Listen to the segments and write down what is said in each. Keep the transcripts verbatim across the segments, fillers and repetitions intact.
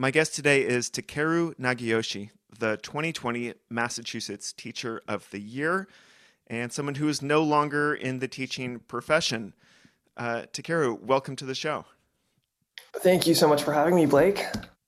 My guest today is Takeru Nagiyoshi, the twenty twenty Massachusetts Teacher of the Year, and someone who is no longer in the teaching profession. Uh, Takeru, welcome to the show. Thank you so much for having me, Blake.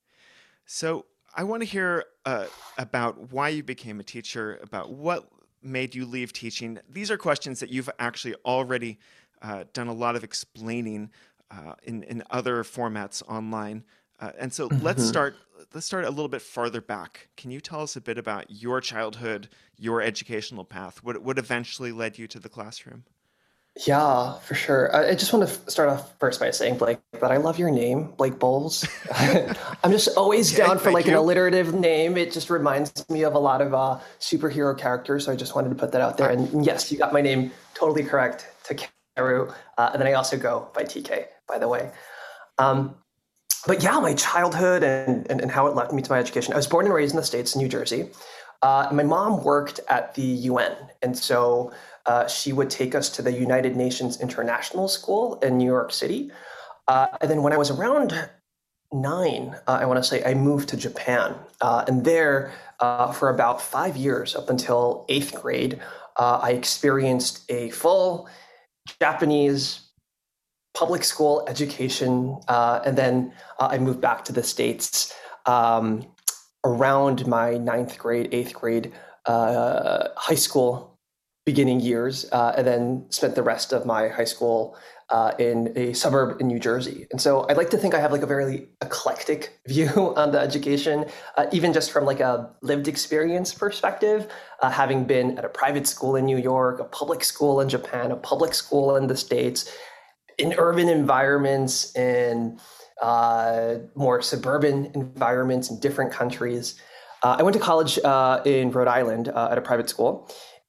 So, I want to hear uh, about why you became a teacher, about what made you leave teaching. These are questions that you've actually already uh, done a lot of explaining uh, in, in other formats online. Uh, and so let's hmm start. Let's start a little bit farther back. Can you tell us a bit about your childhood, your educational path? What what eventually led you to the classroom? Yeah, for sure. I, I just want to f- start off first by saying, Blake, that I love your name, Blake Bowles. I'm just always Okay, down for thank like an you. alliterative name. It just reminds me of a lot of uh, superhero characters. So I just wanted to put that out there. I, And yes, you got my name totally correct, Takeru. Uh, and then I also go by T K, by the way. Um, but yeah, my childhood and, and, and how it led me to my education. I was born and raised in the States, in New Jersey. Uh, my mom worked at the U N. And so uh, she would take us to the United Nations International School in New York City. Uh, and then when I was around nine, uh, I want to say I moved to Japan. Uh, and there, uh, for about five years, up until eighth grade, uh, I experienced a full Japanese public school education, uh, and then uh, I moved back to the States um, around my ninth grade, eighth grade, uh, high school beginning years, uh, and then spent the rest of my high school uh, in a suburb in New Jersey. And so I'd like to think I have like a very eclectic view on the education, uh, even just from like a lived experience perspective, uh, having been at a private school in New York, a public school in Japan, a public school in the States, in urban environments and uh, more suburban environments in different countries. Uh, I went to college uh, in Rhode Island uh, at a private school.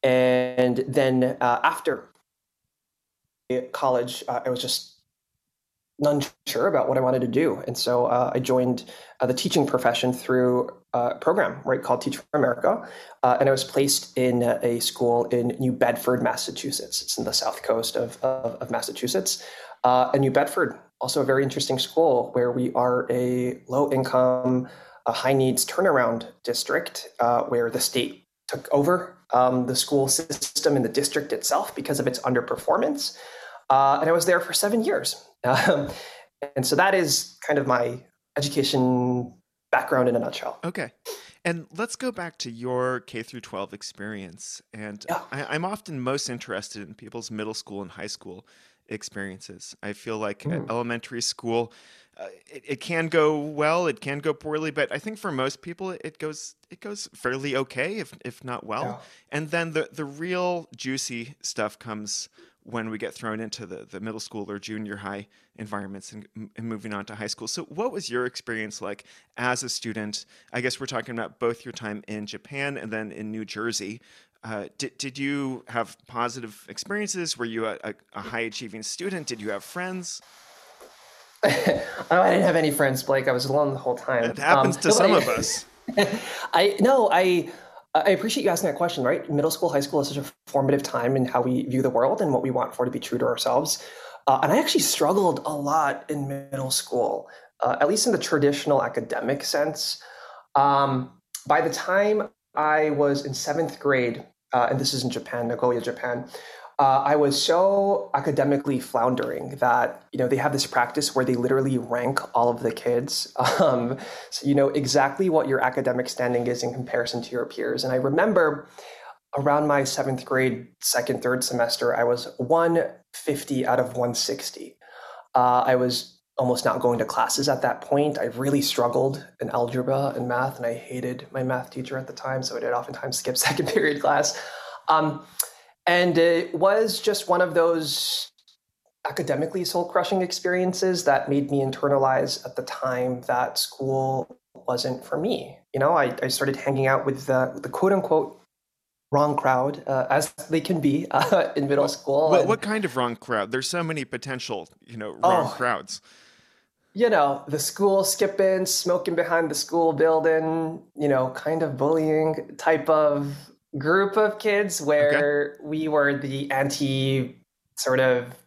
And then uh, after college, uh, I was just unsure about what I wanted to do. And so uh, I joined uh, the teaching profession through a program, right, called Teach for America. Uh, and I was placed in a school in New Bedford, Massachusetts. It's in the south coast of, of, of Massachusetts. Uh, and New Bedford, also a very interesting school where we are a low income, a high needs turnaround district uh, where the state took over um, the school system in the district itself because of its underperformance. Uh, and I was there for seven years. Um, and so that is kind of my education background in a nutshell. okay, and let's go back to your K through twelve experience. And Yeah. I, I'm often most interested in people's middle school and high school experiences. I feel like at Mm. elementary school, uh, it, it can go well, it can go poorly, but I think for most people it goes it goes fairly okay, if if not well. Yeah. And then the the real juicy stuff comes when we get thrown into the, the middle school or junior high environments and, and moving on to high school. So what was your experience like as a student? I guess we're talking about both your time in Japan and then in New Jersey. Uh, did, did you have positive experiences? Were you a, a, a high achieving student? Did you have friends? I didn't have any friends, Blake. I was alone the whole It time. Um, happens to no, but some of us. I, I no, I I appreciate you asking that question. Right, middle school, high school is such a formative time in how we view the world and what we want for to be true to ourselves. Uh, and I actually struggled a lot in middle school, uh, at least in the traditional academic sense. Um, by the time I was in seventh grade, uh, and this is in Japan, Nagoya, Japan, uh, I was so academically floundering that you know they have this practice where they literally rank all of the kids, um, so you know exactly what your academic standing is in comparison to your peers. And I remember around my seventh grade, second, third semester, I was one hundred fifty out of one hundred sixty. Uh, I was almost not going to classes at that point. I really struggled in algebra and math, and I hated my math teacher at the time, so I did oftentimes skip second period class. Um, and it was just one of those academically soul crushing experiences that made me internalize at the time that school wasn't for me. You know, I, I started hanging out with the, the quote unquote wrong crowd, uh, as they can be uh, in middle What, school. what, what And kind of wrong crowd? There's so many potential, you know, wrong oh, crowds. you know, the school skipping, smoking behind the school building, you know, kind of bullying type of group of kids Okay. where we were the anti sort of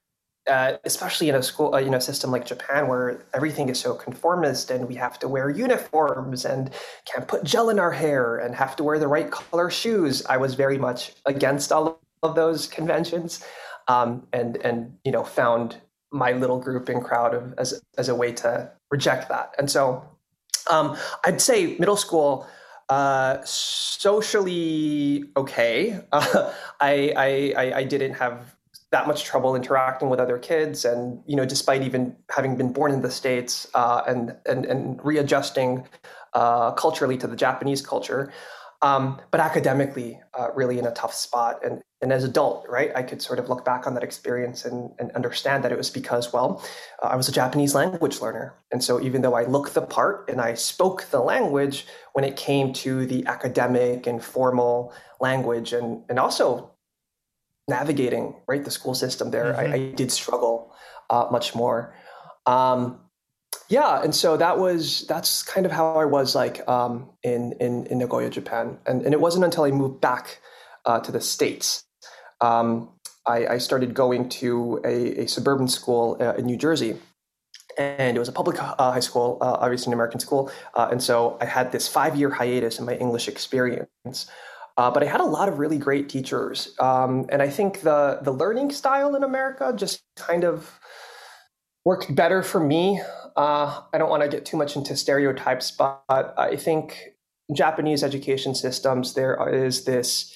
uh, especially in a school, uh, you know, system like Japan, where everything is so conformist, and we have to wear uniforms and can't put gel in our hair and have to wear the right color shoes. I was very much against all of those conventions, um, and and you know, found my little group and crowd of, as as a way to reject that. And so, um, I'd say middle school. Uh, socially okay. Uh, I, I I didn't have that much trouble interacting with other kids, and you know, despite even having been born in the States, uh, and and and readjusting uh, culturally to the Japanese culture, um, but academically, uh, really in a tough spot. And and as an adult, right, I could sort of look back on that experience and, and understand that it was because, well, uh, I was a Japanese language learner, and so even though I looked the part and I spoke the language, when it came to the academic and formal language, and and also navigating, right, the school system there, mm-hmm. I, I did struggle uh, much more. Um, yeah, and so that was that's kind of how I was like um, in, in in Nagoya, Japan, and and it wasn't until I moved back uh, to the States, um, I, I started going to a, a suburban school uh, in New Jersey, and it was a public uh, high school, uh, obviously an American school, uh, and so I had this five-year hiatus in my English experience. Uh, but I had a lot of really great teachers. Um, and I think the the learning style in America just kind of worked better for me. Uh, I don't want to get too much into stereotypes, but I think Japanese education systems, there is this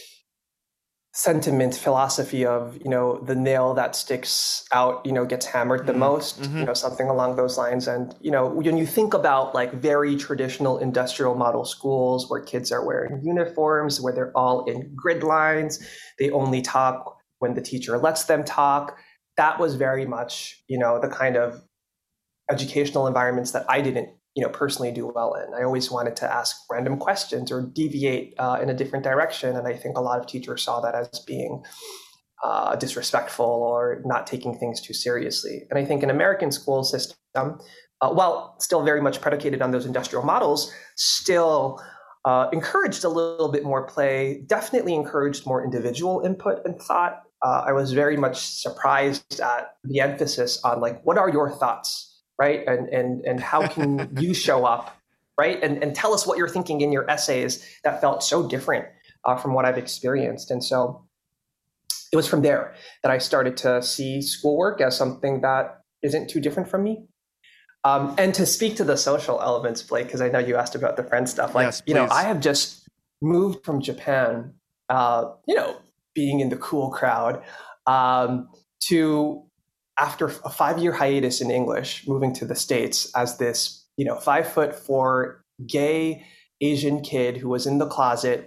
sentiment, philosophy of, you know, the nail that sticks out, you know, gets hammered the mm-hmm. most, mm-hmm. you know, something along those lines. And, you know, when you think about like very traditional industrial model schools where kids are wearing uniforms, where they're all in grid lines, they only talk when the teacher lets them talk. That was very much, you know, the kind of educational environments that I didn't, you know, personally do well in. I always wanted to ask random questions or deviate uh, in a different direction. And I think a lot of teachers saw that as being uh, disrespectful or not taking things too seriously. And I think an American school system, uh, while still very much predicated on those industrial models, still uh, encouraged a little bit more play, definitely encouraged more individual input and thought. Uh, I was very much surprised at the emphasis on like, what are your thoughts? Right. And, and, and how can you show up, right? And, and tell us what you're thinking in your essays. That felt so different uh, from what I've experienced. And so it was from there that I started to see schoolwork as something that isn't too different from me. Um, and to speak to the social elements, Blake, because I know you asked about the friend stuff. Like, yes, you know, I have just moved from Japan, uh, you know, being in the cool crowd, um, to after a five-year hiatus in English, moving to the States as this, you know, five foot four gay Asian kid who was in the closet.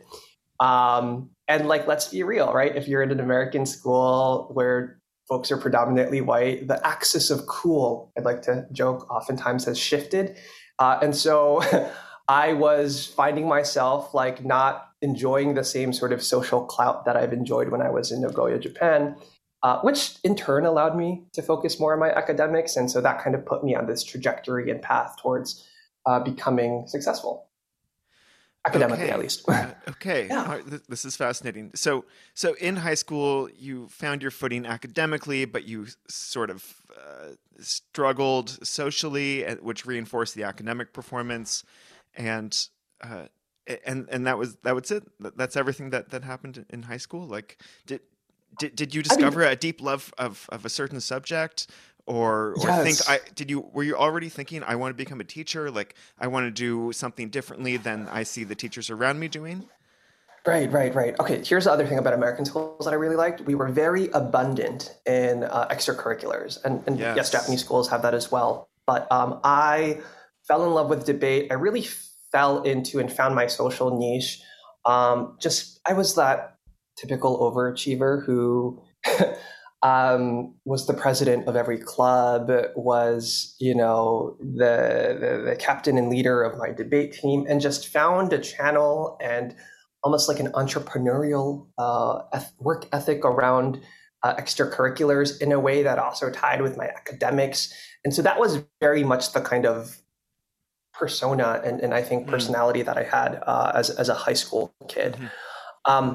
Um, and like, let's be real, right? If you're in an American school where folks are predominantly white, the axis of cool, I'd like to joke, oftentimes has shifted. Uh, and so I was finding myself like not enjoying the same sort of social clout that I've enjoyed when I was in Nagoya, Japan. Uh, which in turn allowed me to focus more on my academics. And so that kind of put me on this trajectory and path towards uh, becoming successful, academically okay. at least. uh, okay, yeah. right, this is fascinating. So, so in high school, you found your footing academically, but you sort of uh, struggled socially, which reinforced the academic performance, and uh, and and that was that was it. That's everything that that happened in high school. Like, did. Did did you discover I mean, a deep love of, of a certain subject, or or yes. think I did you were you already thinking I want to become a teacher, like I want to do something differently than I see the teachers around me doing? Right, right, right. Okay, here's the other thing about American schools that I really liked. We were very abundant in uh, extracurriculars, and, and yes. yes, Japanese schools have that as well. But um, I fell in love with debate. I really fell into and found my social niche. Um, just I was that typical overachiever who um, was the president of every club, was, you know, the, the the captain and leader of my debate team, and just found a channel and almost like an entrepreneurial uh, work ethic around uh, extracurriculars in a way that also tied with my academics. And so that was very much the kind of persona and, and I think personality mm. that I had uh, as, as a high school kid. Mm-hmm. Um,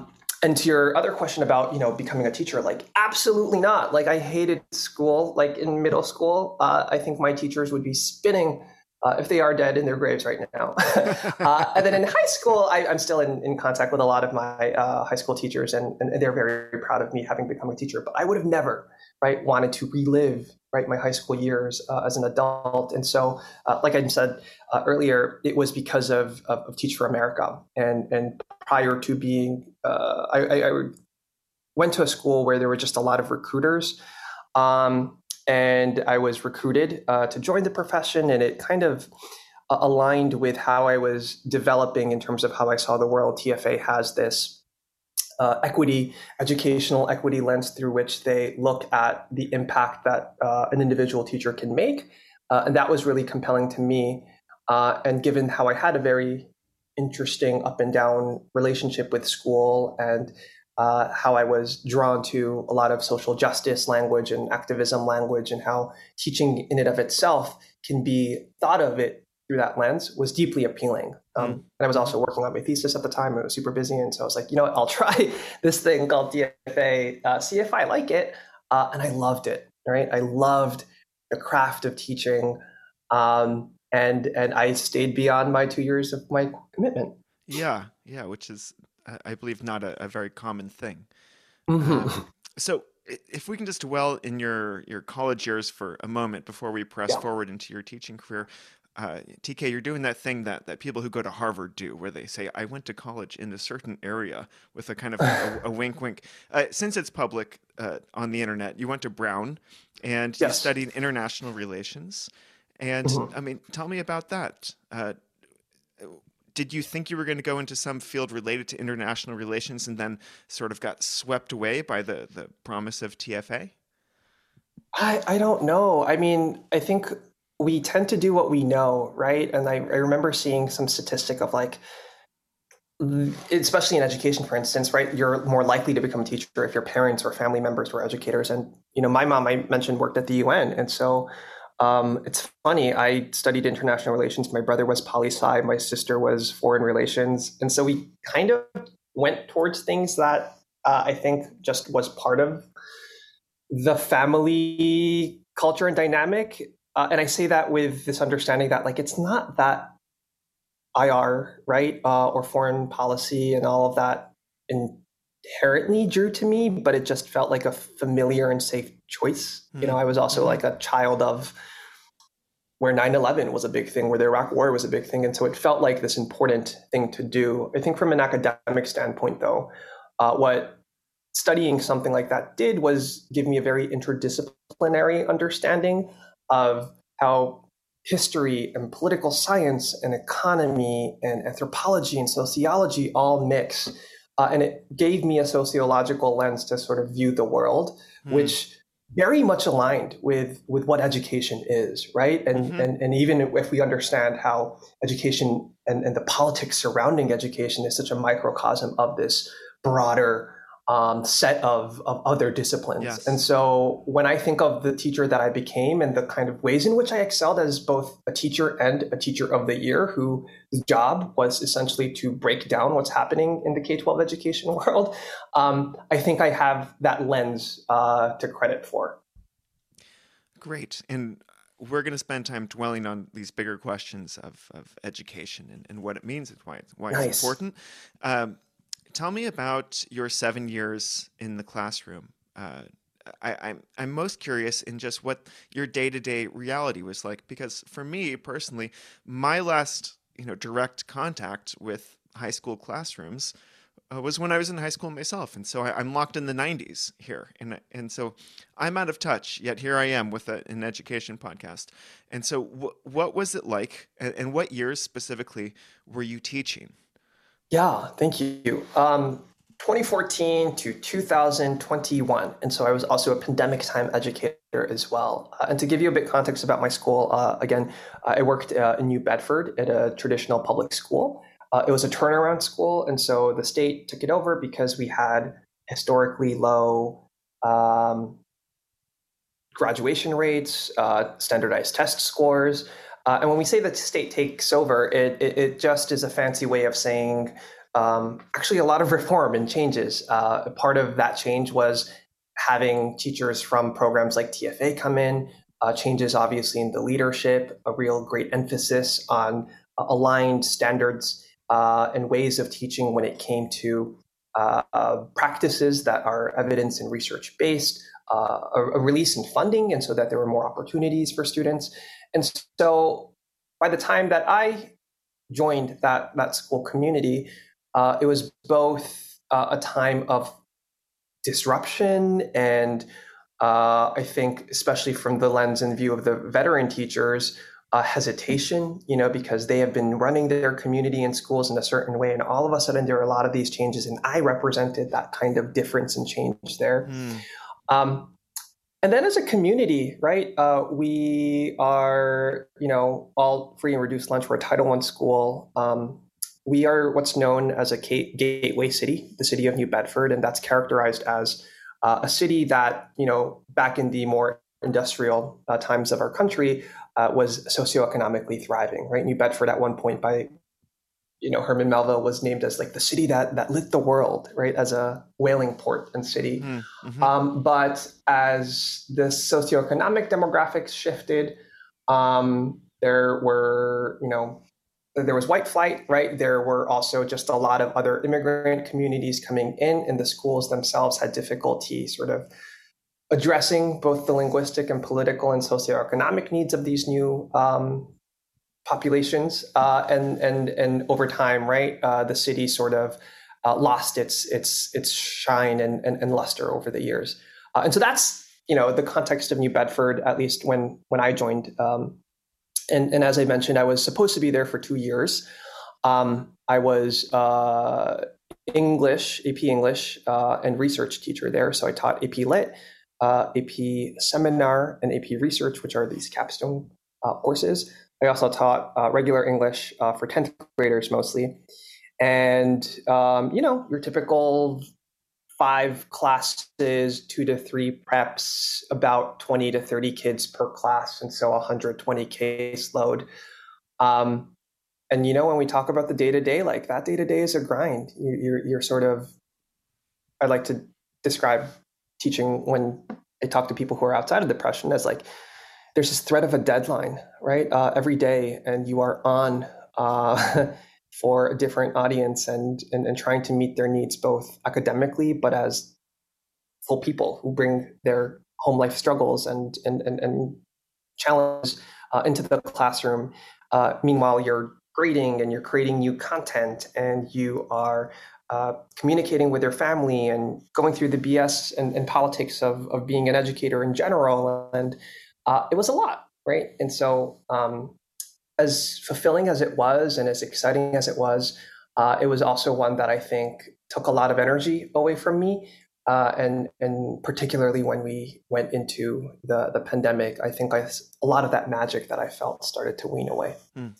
and to your other question about, you know, becoming a teacher, like absolutely not. Like I hated school. Like in middle school, uh, I think my teachers would be spinning uh, if they are dead in their graves right now. uh, and then in high school, I, I'm still in, in contact with a lot of my uh, high school teachers, and, and they're very proud of me having become a teacher. But I would have never, right, wanted to relive, right, my high school years uh, as an adult. And so, uh, like I said uh, earlier, it was because of, of, of Teach for America. And and prior to being, uh, I, I, I went to a school where there were just a lot of recruiters. Um, and I was recruited uh, to join the profession, and it kind of uh, aligned with how I was developing in terms of how I saw the world. T F A has this uh, equity, educational equity lens through which they look at the impact that uh, an individual teacher can make. Uh, and that was really compelling to me. Uh, and given how I had a very interesting up and down relationship with school, and uh, how I was drawn to a lot of social justice language and activism language, and how teaching in and of itself can be thought of it through that lens, was deeply appealing. Um, mm. And I was also working on my thesis at the time. I was super busy. And so I was like, you know what, I'll try this thing called T F A, uh, see if I like it. Uh, and I loved it, right? I loved the craft of teaching. Um, and and I stayed beyond my two years of my commitment. Yeah, yeah, which is, I believe, not a, a very common thing. Mm-hmm. Um, so if we can just dwell in your, your college years for a moment before we press yeah. forward into your teaching career. Uh, T K, you're doing that thing that, that people who go to Harvard do, where they say, I went to college in a certain area, with a kind of a, a wink, wink. Uh, since it's public uh, on the internet, you went to Brown, and yes. you studied international relations. And mm-hmm. I mean, tell me about that. Uh, did you think you were going to go into some field related to international relations, and then sort of got swept away by the, the promise of T F A? I, I don't know. I mean, I think we tend to do what we know, right? And I, I remember seeing some statistic of like, especially in education, for instance, right? You're more likely to become a teacher if your parents or family members were educators. And, you know, my mom, I mentioned, worked at the U N. And so um, it's funny, I studied international relations. My brother was poli-sci, my sister was foreign relations. And so we kind of went towards things that uh, I think just was part of the family culture and dynamic. Uh, and I say that with this understanding that, like, it's not that I R, right, uh, or foreign policy and all of that inherently drew to me, but it just felt like a familiar and safe choice. Mm-hmm. You know, I was also mm-hmm. like a child of where nine eleven was a big thing, where the Iraq War was a big thing. And so it felt like this important thing to do. I think from an academic standpoint, though, uh, what studying something like that did was give me a very interdisciplinary understanding of how history and political science and economy and anthropology and sociology all mix. Uh, and it gave me a sociological lens to sort of view the world, mm. which very much aligned with, with what education is, right? And, mm-hmm. and and even if we understand how education and, and the politics surrounding education is such a microcosm of this broader Um, set of, of other disciplines. Yes. And so when I think of the teacher that I became and the kind of ways in which I excelled as both a teacher and a teacher of the year, whose job was essentially to break down what's happening in the K twelve education world, um, I think I have that lens uh, to credit for. Great. And we're going to spend time dwelling on these bigger questions of, of education and, and what it means and why it's, why nice. it's important. Um, Tell me about your seven years in the classroom. Uh, I, I'm I'm most curious in just what your day-to-day reality was like, because for me personally, my last you know direct contact with high school classrooms uh, was when I was in high school myself, and so I, I'm locked in the nineties here, and and so I'm out of touch. Yet here I am with a, an education podcast. And so, w- what was it like, and, and what years specifically were you teaching? Yeah, thank you. Um, twenty fourteen to two thousand twenty-one. And so I was also a pandemic time educator as well. Uh, and to give you a bit context about my school, uh, again, I worked uh, in New Bedford at a traditional public school. Uh, it was a turnaround school. And so the state took it over because we had historically low um, graduation rates, uh, standardized test scores. Uh, and when we say that the state takes over, it, it, it just is a fancy way of saying um, actually a lot of reform and changes. Uh, part of that change was having teachers from programs like T F A come in, uh, changes obviously in the leadership, a real great emphasis on uh, aligned standards uh, and ways of teaching when it came to uh, uh, practices that are evidence and research based, uh, a, a release in funding, and so that there were more opportunities for students. And so by the time that I joined that, that school community, uh, it was both uh, a time of disruption and uh, I think, especially from the lens and view of the veteran teachers, uh, hesitation, you know, because they have been running their community and schools in a certain way. And all of a sudden, there are a lot of these changes. And I represented that kind of difference and change there. Mm. Um, and then as a community, right, uh, we are, you know, all free and reduced lunch. We're a Title One school. Um, we are what's known as a gateway city, the city of New Bedford. And that's characterized as Uh, a city that, you know, back in the more industrial uh, times of our country uh, was socioeconomically thriving, right? New Bedford at one point by, you know, Herman Melville was named as like the city that that lit the world, right? As a whaling port and city. Mm-hmm. Um, but as the socioeconomic demographics shifted, um, there were, you know, there was white flight, right? There were also just a lot of other immigrant communities coming in, and the schools themselves had difficulty sort of addressing both the linguistic and political and socioeconomic needs of these new um, populations. Uh, and and and over time, right, uh, the city sort of uh, lost its its its shine and, and, and luster over the years. Uh, and so that's, you know, the context of New Bedford, at least when when I joined. Um, And, and as I mentioned, I was supposed to be there for two years. Um, I was uh, English, A P English, uh, and research teacher there. So I taught A P Lit, uh, A P Seminar, and A P Research, which are these capstone uh, courses. I also taught uh, regular English uh, for tenth graders mostly. And, um, you know, your typical five classes, two to three preps, about twenty to thirty kids per class. And so one hundred twenty caseload. Um, and, you know, when we talk about the day-to-day, like that day-to-day is a grind. You, you're, you're sort of, I like to describe teaching when I talk to people who are outside of depression as like, there's this threat of a deadline, right? Uh, every day, and you are on uh, for a different audience and, and and trying to meet their needs both academically, but as full people who bring their home life struggles and and and, and challenges uh, into the classroom. Uh, meanwhile, you're grading and you're creating new content and you are uh, communicating with your family and going through the B S and, and politics of of being an educator in general. And uh, it was a lot, right? And so um, as fulfilling as it was and as exciting as it was, uh, it was also one that I think took a lot of energy away from me. Uh, and and particularly when we went into the, the pandemic, I think I, a lot of that magic that I felt started to wean away. Hmm.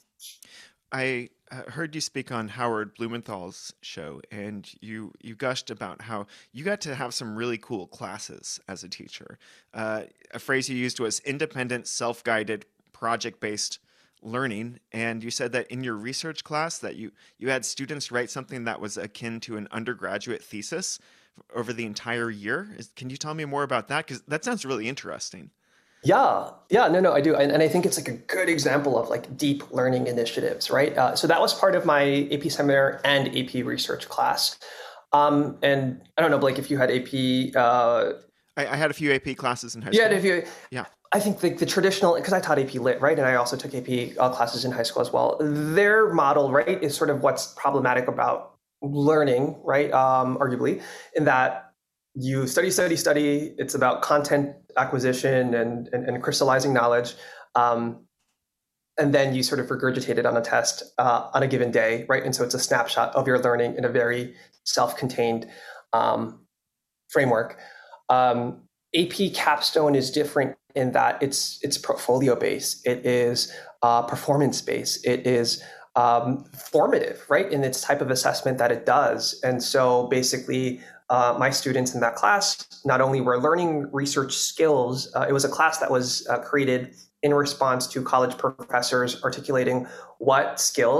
I uh, heard you speak on Howard Blumenthal's show, and you you gushed about how you got to have some really cool classes as a teacher. Uh, a phrase you used was independent, self-guided, project-based learning, and you said that in your research class that you you had students write something that was akin to an undergraduate thesis over the entire year. Is, can you tell me more about that? Because that sounds really interesting. Yeah, yeah, no, no, I do. And, and I think it's like a good example of like deep learning initiatives, right? Uh, so that was part of my A P Seminar and A P Research class. Um, and I don't know, Blake, if you had A P... Uh, I, I had a few A P classes in high school. Yeah, if you... Yeah. I think the, the traditional, because I taught A P Lit, right? And I also took A P uh, classes in high school as well. Their model, right, is sort of what's problematic about learning, right? Um, arguably, in that you study, study, study. It's about content acquisition and, and, and crystallizing knowledge. Um, and then you sort of regurgitate it on a test uh, on a given day, right? And so it's a snapshot of your learning in a very self-contained um, framework. Um, A P Capstone is different in that it's it's portfolio based, it is uh, performance based, it is um, formative, right, in its type of assessment that it does. And so basically, uh, my students in that class not only were learning research skills, uh, it was a class that was uh, created in response to college professors articulating what skills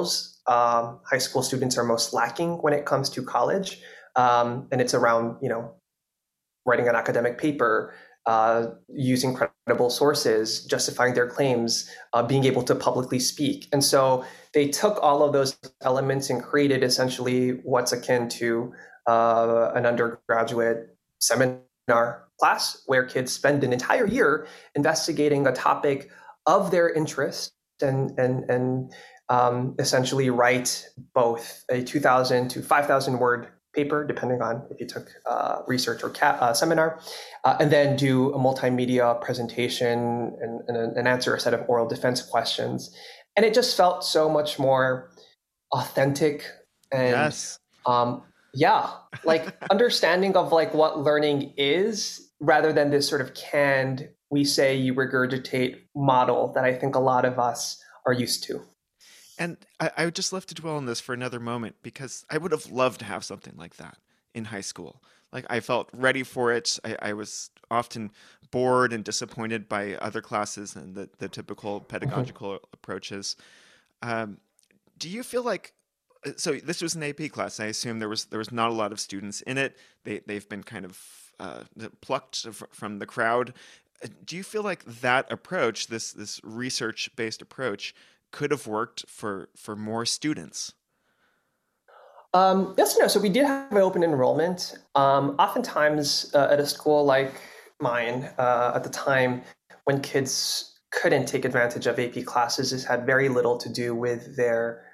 um, high school students are most lacking when it comes to college. Um, and it's around, you know, writing an academic paper, uh, using credible sources, justifying their claims, uh, being able to publicly speak. And so they took all of those elements and created essentially what's akin to uh, an undergraduate seminar class where kids spend an entire year investigating a topic of their interest and and and um, essentially write both a two thousand to five thousand word paper, depending on if you took uh, research or ca- uh, seminar, uh, and then do a multimedia presentation and, and, and answer a set of oral defense questions. And it just felt so much more authentic and Yes. um, yeah, like understanding of like what learning is rather than this sort of canned, we say you regurgitate model that I think a lot of us are used to. And I, I would just love to dwell on this for another moment because I would have loved to have something like that in high school. Like I felt ready for it. I, I was often bored and disappointed by other classes and the, the typical Mhm. pedagogical approaches. Um, do you feel like uh, so this was an A P class? I assume there was there was not a lot of students in it. They they've been kind of uh, plucked f- from the crowd. Uh, Do you feel like that approach, this this research based approach, could have worked for for more students? Um, yes, no. So we did have an open enrollment. Um, oftentimes uh, at a school like mine, uh, at the time when kids couldn't take advantage of A P classes, this had very little to do with their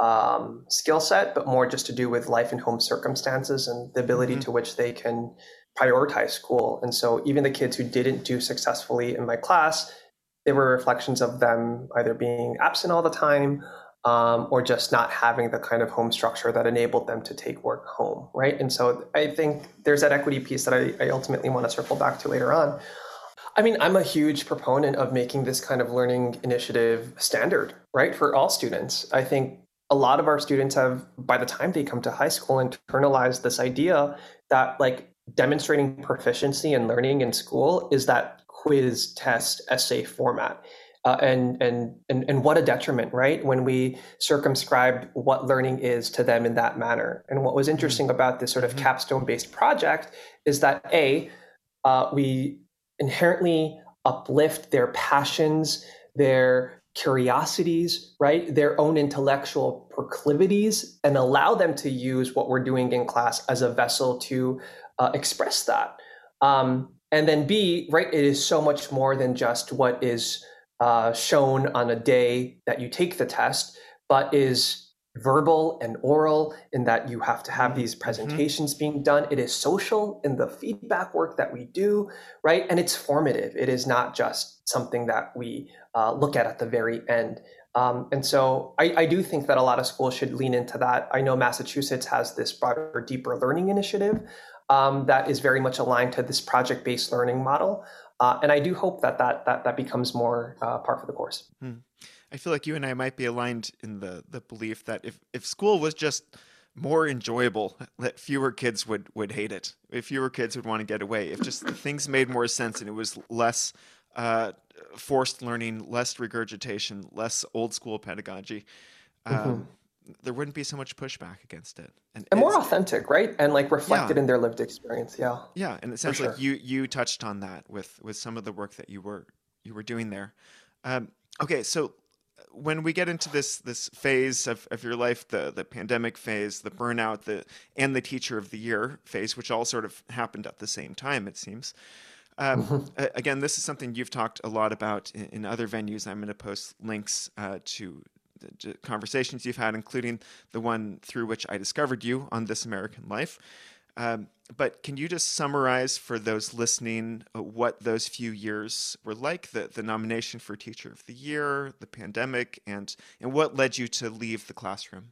um, skill set, but more just to do with life and home circumstances and the ability Hmm. to which they can prioritize school. And so even the kids who didn't do successfully in my class, they were reflections of them either being absent all the time um, or just not having the kind of home structure that enabled them to take work home, right? And so I think there's that equity piece that I, I ultimately want to circle back to later on. I mean, I'm a huge proponent of making this kind of learning initiative standard, right, for all students. I think a lot of our students have, by the time they come to high school, internalized this idea that like demonstrating proficiency and learning in school is that quiz, test, essay format. Uh, and, and and and what a detriment, right? When we circumscribe what learning is to them in that manner. And what was interesting about this sort of Mm-hmm. capstone-based project is that a uh, we inherently uplift their passions, their curiosities, right? Their own intellectual proclivities, and allow them to use what we're doing in class as a vessel to uh, express that. Um, and then B, right, it is so much more than just what is uh, shown on a day that you take the test, but is verbal and oral in that you have to have these Mm-hmm. presentations being done. It is social in the feedback work that we do, right? And it's formative. It is not just something that we uh, look at at the very end. Um, and so I, I do think that a lot of schools should lean into that. I know Massachusetts has this broader, deeper learning initiative um, that is very much aligned to this project-based learning model. Uh, and I do hope that that that, that becomes more uh, par for the course. Hmm. I feel like you and I might be aligned in the the belief that if if school was just more enjoyable, that fewer kids would would hate it. If fewer kids would want to get away. If just things made more sense and it was less uh, forced learning, less regurgitation, less old school pedagogy, Mhm. um, there wouldn't be so much pushback against it. And And more it's authentic, right? And like yeah, reflected in their lived experience. Yeah, yeah. And it for sounds like sure. you you touched on that with with some of the work that you were you were doing there. Um, okay, so when we get into this this phase of, of your life, the the pandemic phase, the burnout, the and the teacher of the year phase, which all sort of happened at the same time, it seems. Um, Mhm. a- again, this is something you've talked a lot about in, in other venues. I'm going to post links uh, to the j- conversations you've had, including the one through which I discovered you on This American Life. Um, but can you just summarize for those listening uh, what those few years were like, the, the nomination for Teacher of the Year, the pandemic, and, and what led you to leave the classroom?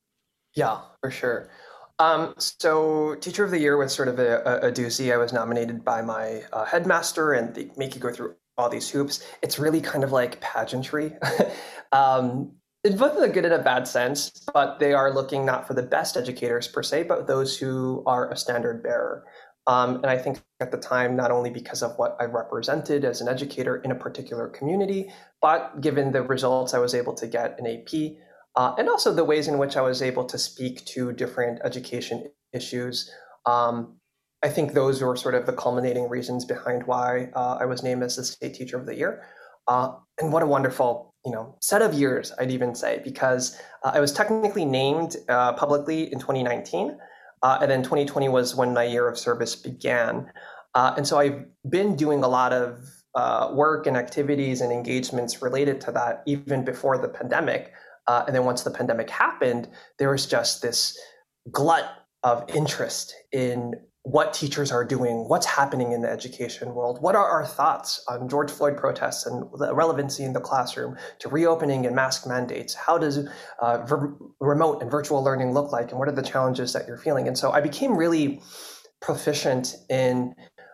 Yeah, for sure. Um, so, Teacher of the Year was sort of a, a, a doozy. I was nominated by my uh, headmaster, and they make you go through all these hoops. It's really kind of like pageantry. um, it's both in a good and a bad sense, but they are looking not for the best educators per se, but those who are a standard bearer. Um, and I think at the time, not only because of what I represented as an educator in a particular community, but given the results I was able to get in A P, uh, and also the ways in which I was able to speak to different education issues. Um, I think those were sort of the culminating reasons behind why uh, I was named as the State Teacher of the Year. Uh, and what a wonderful, you know, set of years, I'd even say, because uh, I was technically named uh, publicly in twenty nineteen, uh, and then twenty twenty was when my year of service began. Uh, and so I've been doing a lot of uh, work and activities and engagements related to that even before the pandemic. Uh, and then once the pandemic happened, there was just this glut of interest in what teachers are doing, what's happening in the education world, what are our thoughts on George Floyd protests and the relevancy in the classroom to reopening and mask mandates, how does uh, ver- remote and virtual learning look like, and what are the challenges that you're feeling? And so I became really proficient in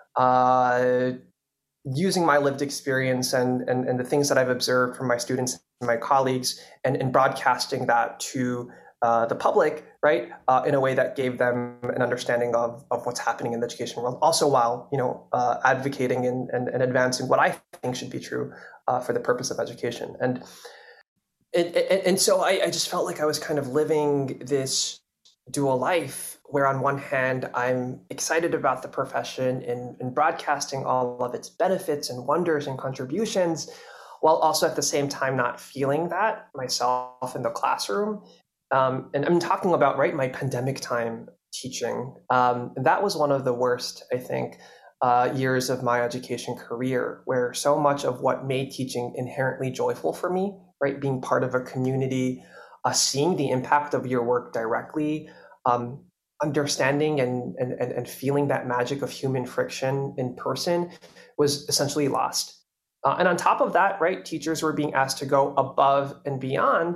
uh, using my lived experience and, and, and the things that I've observed from my students and my colleagues, and, and broadcasting that to uh, the public, right, uh, in a way that gave them an understanding of, of what's happening in the education world, also while, you know, uh, advocating and, and, and advancing what I think should be true uh, for the purpose of education. And it, it, and so I, I just felt like I was kind of living this dual life, where on one hand, I'm excited about the profession and, and broadcasting all of its benefits and wonders and contributions, while also at the same time not feeling that myself in the classroom. Um, and I'm talking about, right, my pandemic time teaching. Um, that was one of the worst, I think, uh, years of my education career, where so much of what made teaching inherently joyful for me, right, being part of a community, uh, seeing the impact of your work directly, um, understanding and, and, and feeling that magic of human friction in person was essentially lost. Uh, and on top of that, right, teachers were being asked to go above and beyond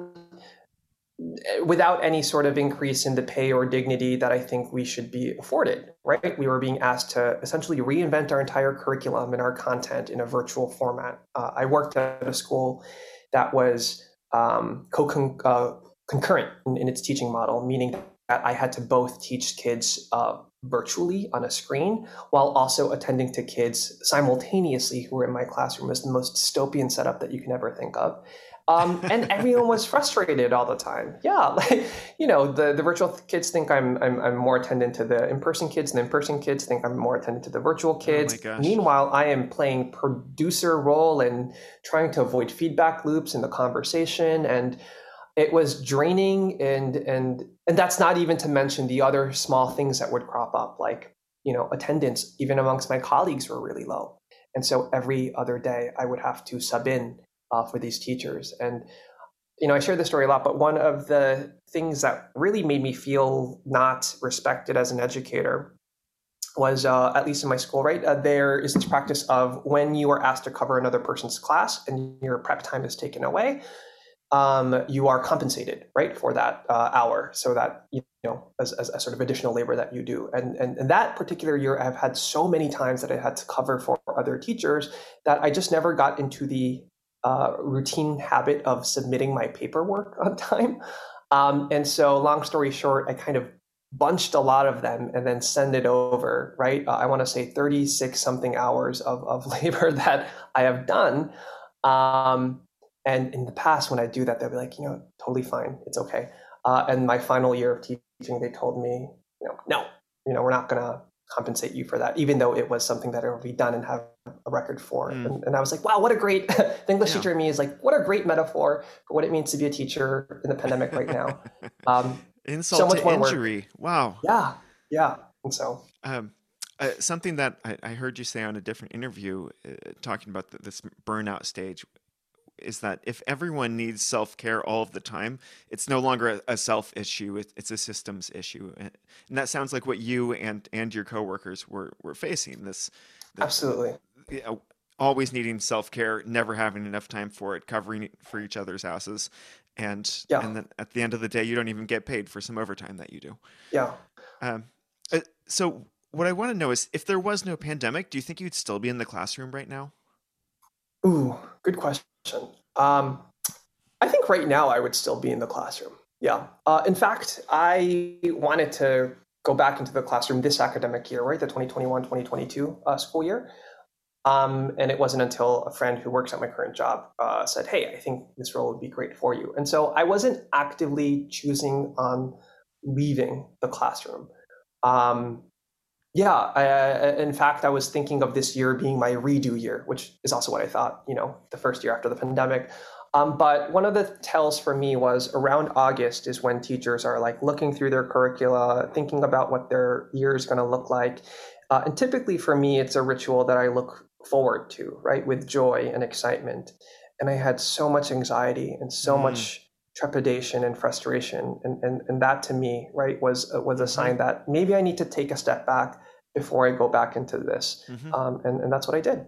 without any sort of increase in the pay or dignity that I think we should be afforded, right? We were being asked to essentially reinvent our entire curriculum and our content in a virtual format. Uh, I worked at a school that was um, co- uh, concurrent in, in its teaching model, meaning that I had to both teach kids uh, virtually on a screen while also attending to kids simultaneously who were in my classroom. It was the most dystopian setup that you can ever think of. Um, and everyone was frustrated all the time. Yeah, like, you know, the, the virtual kids think I'm, I'm I'm more attendant to the in-person kids, and the in-person kids think I'm more attendant to the virtual kids. Oh my gosh. Meanwhile, I am playing producer role and trying to avoid feedback loops in the conversation, and it was draining. And and and that's not even to mention the other small things that would crop up, like, you know, attendance even amongst my colleagues were really low, and so every other day I would have to sub in Uh, for these teachers. And, you know, I share this story a lot, but one of the things that really made me feel not respected as an educator was, uh, at least in my school, right, uh, there is this practice of when you are asked to cover another person's class and your prep time is taken away, um, you are compensated, right, for that uh, hour, so that, you know, as, as a sort of additional labor that you do. And, and, and that particular year, I've had so many times that I had to cover for other teachers that I just never got into the Uh, routine habit of submitting my paperwork on time. Um, and so long story short, I kind of bunched a lot of them and then send it over, right? Uh, I want to say thirty-six something hours of, of labor that I have done. Um, and in the past, when I do that, they'll be like, you know, totally fine. It's okay. Uh, and my final year of teaching, they told me, you know, no, you know, we're not going to compensate you for that, even though it was something that I'd already done and have a record for. Mm. And, and I was like, wow, what a great, the English yeah. teacher in me is like, what a great metaphor for what it means to be a teacher in the pandemic right now. Um, Insult so much to more injury. Work. Wow. Yeah. Yeah. And so. Um, uh, something that I, I heard you say on a different interview, uh, talking about the, this burnout stage, is that if everyone needs self-care all of the time, it's no longer a, a self issue, it, it's a systems issue. And that sounds like what you and, and your coworkers were, were facing, this, this absolutely, you know, always needing self-care, never having enough time for it, covering for each other's asses. And, yeah. and then at the end of the day, you don't even get paid for some overtime that you do. Yeah. Um, uh, so what I want to know is, if there was no pandemic, do you think you'd still be in the classroom right now? Ooh, good question. Um, I think right now I would still be in the classroom. Yeah. Uh, in fact, I wanted to go back into the classroom this academic year, right? The twenty twenty-one twenty twenty-two uh, school year. Um, and it wasn't until a friend who works at my current job uh, said, "Hey, I think this role would be great for you." And so I wasn't actively choosing on leaving the classroom. Um, yeah, I, in fact, I was thinking of this year being my redo year, which is also what I thought, you know, the first year after the pandemic. Um, but one of the tells for me was around August is when teachers are like looking through their curricula, thinking about what their year is going to look like. Uh, and typically for me, it's a ritual that I look forward to, right, with joy and excitement. And I had so much anxiety and so Mm. much trepidation and frustration. And, and, and that to me, right, was, was a Mm-hmm. sign that maybe I need to take a step back before I go back into this. Mm-hmm. Um, and, and that's what I did.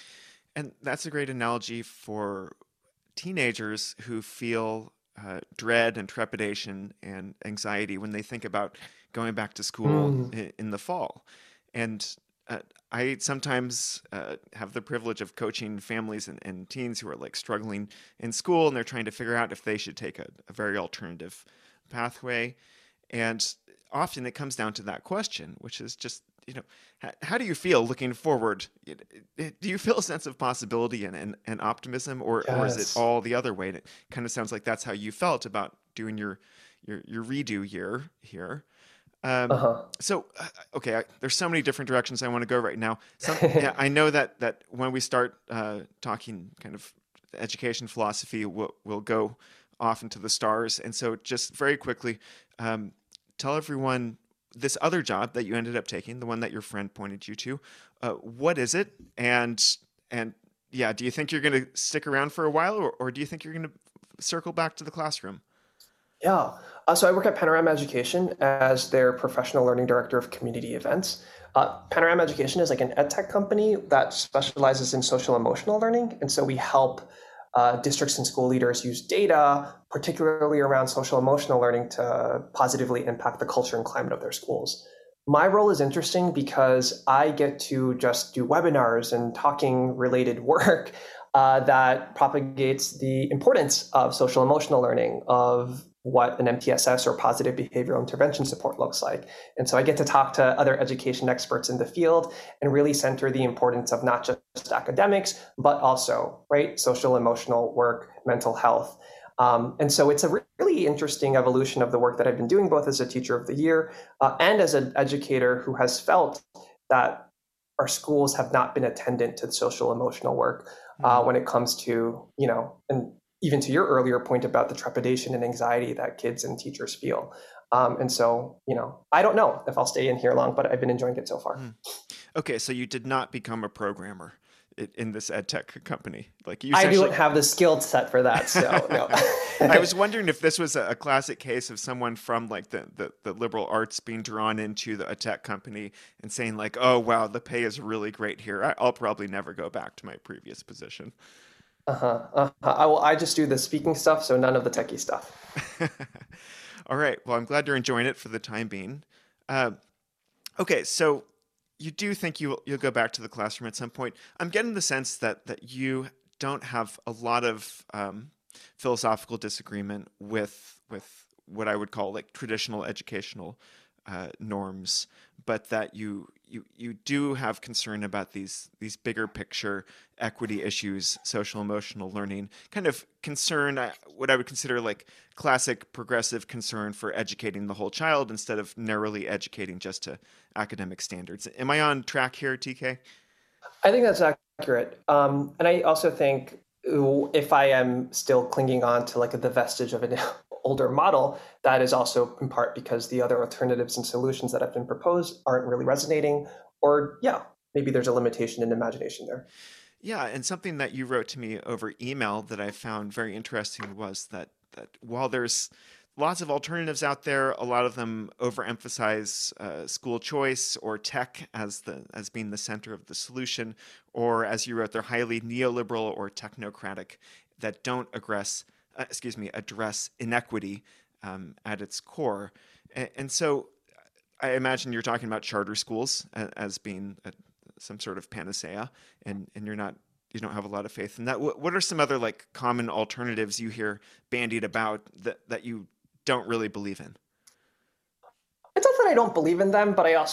And that's a great analogy for teenagers who feel uh, dread and trepidation and anxiety when they think about going back to school Mm. in, in the fall. And uh, I sometimes uh, have the privilege of coaching families and, and teens who are like struggling in school, and they're trying to figure out if they should take a, a very alternative pathway. And often it comes down to that question, which is just, you know, how, how do you feel looking forward? Do you feel a sense of possibility and, and, and optimism, or, or is it Yes. all the other way? And it kind of sounds like that's how you felt about doing your your, your redo year here. Um, Uh-huh. so, uh, okay, I, there's so many different directions I want to go right now. Some, yeah, I know that that when we start uh, talking kind of education philosophy, we'll, we'll go off into the stars. And so, just very quickly, um, tell everyone this other job that you ended up taking, the one that your friend pointed you to. Uh, what is it? And and yeah, do you think you're going to stick around for a while, or, or do you think you're going to circle back to the classroom? Yeah. Uh, so I work at Panorama Education as their professional learning director of community events. Uh, Panorama Education is like an ed tech company that specializes in social emotional learning. And so we help uh, districts and school leaders use data, particularly around social emotional learning, to positively impact the culture and climate of their schools. My role is interesting because I get to just do webinars and talking related work uh, that propagates the importance of social emotional learning, of what an M T S S or positive behavioral intervention support looks like. And so I get to talk to other education experts in the field and really center the importance of not just academics, but also, right, social emotional work, mental health. Um, and so it's a really interesting evolution of the work that I've been doing, both as a teacher of the year uh, and as an educator who has felt that our schools have not been attendant to social emotional work uh, Mm. when it comes to, you know, and even to your earlier point about the trepidation and anxiety that kids and teachers feel. Um, and so, you know, I don't know if I'll stay in here long, but I've been enjoying it so far. Mm. Okay, so you did not become a programmer in, in this ed tech company. Like you I essentially don't have the skill set for that, so no. I was wondering if this was a classic case of someone from like the, the, the liberal arts being drawn into the, a tech company and saying like, oh, wow, the pay is really great here. I, I'll probably never go back to my previous position. Uh-huh, uh-huh. I, will, I just do the speaking stuff, so none of the techie stuff. All right. Well, I'm glad you're enjoying it for the time being. Uh, okay, so you do think you you'll go back to the classroom at some point. I'm getting the sense that that you don't have a lot of um, philosophical disagreement with with what I would call like traditional educational uh, norms, but that you you you do have concern about these these bigger picture equity issues, social emotional learning, kind of concern, uh, what I would consider like classic progressive concern for educating the whole child instead of narrowly educating just to academic standards. Am I on track here, T K? I think that's accurate. Um, and I also think if I am still clinging on to like the vestige of an older model, that is also in part because the other alternatives and solutions that have been proposed aren't really resonating, or yeah, maybe there's a limitation in imagination there. Yeah, and something that you wrote to me over email that I found very interesting was that that while there's lots of alternatives out there, a lot of them overemphasize uh, school choice or tech as the as being the center of the solution, or as you wrote, they're highly neoliberal or technocratic that don't address uh, excuse me address inequity um, at its core, and, and so I imagine you're talking about charter schools as being a, some sort of panacea, and and you're not you don't have a lot of faith in that. What, what are some other like common alternatives you hear bandied about that that you don't really believe in? It's not that I don't believe in them, but I also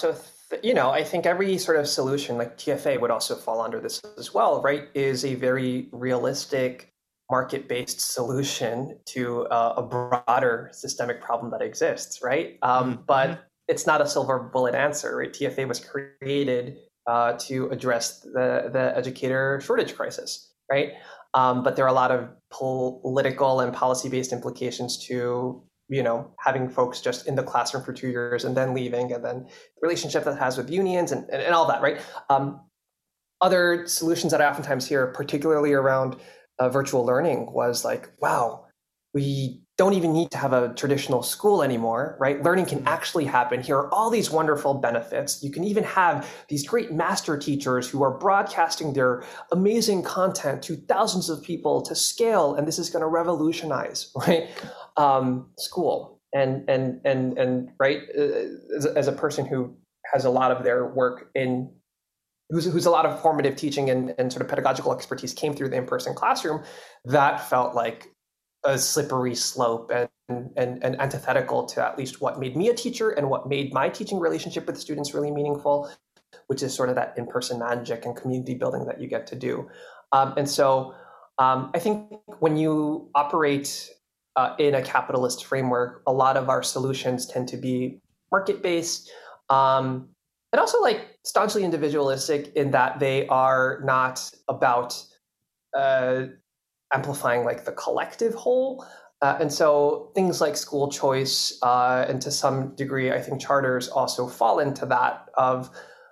you know, I think every sort of solution, like T F A would also fall under this as well, right? Is a very realistic market-based solution to uh, a broader systemic problem that exists, right? Um, Mm-hmm. but it's not a silver bullet answer, right? T F A was created uh, to address the the educator shortage crisis, right? Um, but there are a lot of political and policy-based implications to, you know, having folks just in the classroom for two years and then leaving, and then the relationship that has with unions and, and, and all that, right? Um, other solutions that I oftentimes hear, particularly around uh, virtual learning, was like, wow, we don't even need to have a traditional school anymore, right? Learning can actually happen. Here are all these wonderful benefits. You can even have these great master teachers who are broadcasting their amazing content to thousands of people to scale, and this is going to revolutionize, right? Um, school and and and and right uh, as, as a person who has a lot of their work in who's, who's a lot of formative teaching and, and sort of pedagogical expertise came through the in-person classroom, that felt like a slippery slope and, and, and antithetical to at least what made me a teacher and what made my teaching relationship with students really meaningful, which is sort of that in-person magic and community building that you get to do. Um, and so um, I think when you operate uh, in a capitalist framework, a lot of our solutions tend to be market-based, um, and also like staunchly individualistic in that they are not about uh, amplifying like the collective whole. Uh, and so things like school choice, uh, and to some degree, I think charters also fall into that of,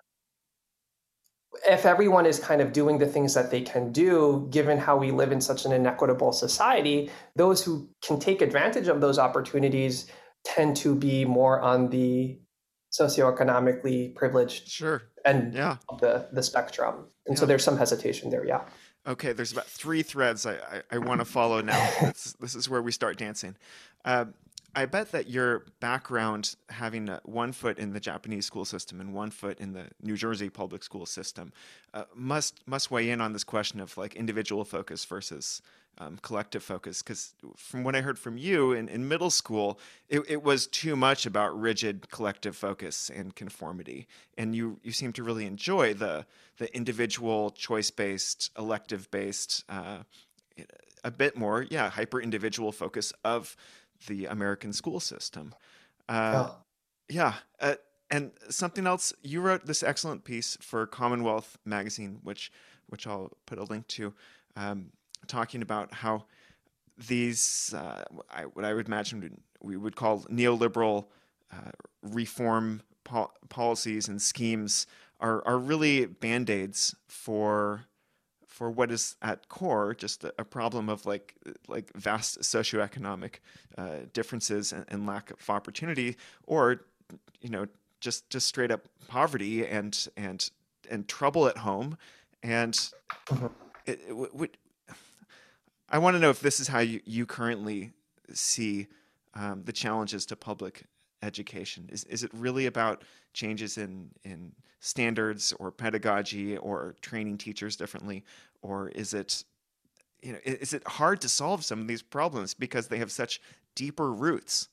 if everyone is kind of doing the things that they can do, given how we live in such an inequitable society, those who can take advantage of those opportunities tend to be more on the socioeconomically privileged Sure. end Yeah. of the, the spectrum. And Yeah. so there's some hesitation there, yeah. Okay, there's about three threads I, I, I want to follow now. This, this is where we start dancing. Uh, I bet that your background, having uh, one foot in the Japanese school system and one foot in the New Jersey public school system, uh, must must weigh in on this question of like individual focus versus um, collective focus. Because from what I heard from you in, in middle school, it, it was too much about rigid collective focus and conformity, and you you seem to really enjoy the the individual choice based, elective based, uh, a bit more, yeah, hyper individual focus of the American school system. Uh, Oh. yeah. Uh, and something else, you wrote this excellent piece for Commonwealth magazine, which which I'll put a link to, um, talking about how these, uh, I, what I would imagine we would call neoliberal uh, reform pol- policies and schemes are, are really band-aids for for what is at core just a, a problem of like like vast socioeconomic uh, differences and, and lack of opportunity, or you know just just straight up poverty and and and trouble at home. And Mhm. it, it, w- I want to know if this is how you, you currently see um, the challenges to public education. Is is it really about changes in in standards or pedagogy or training teachers differently, or is it you know is it hard to solve some of these problems because they have such deeper roots?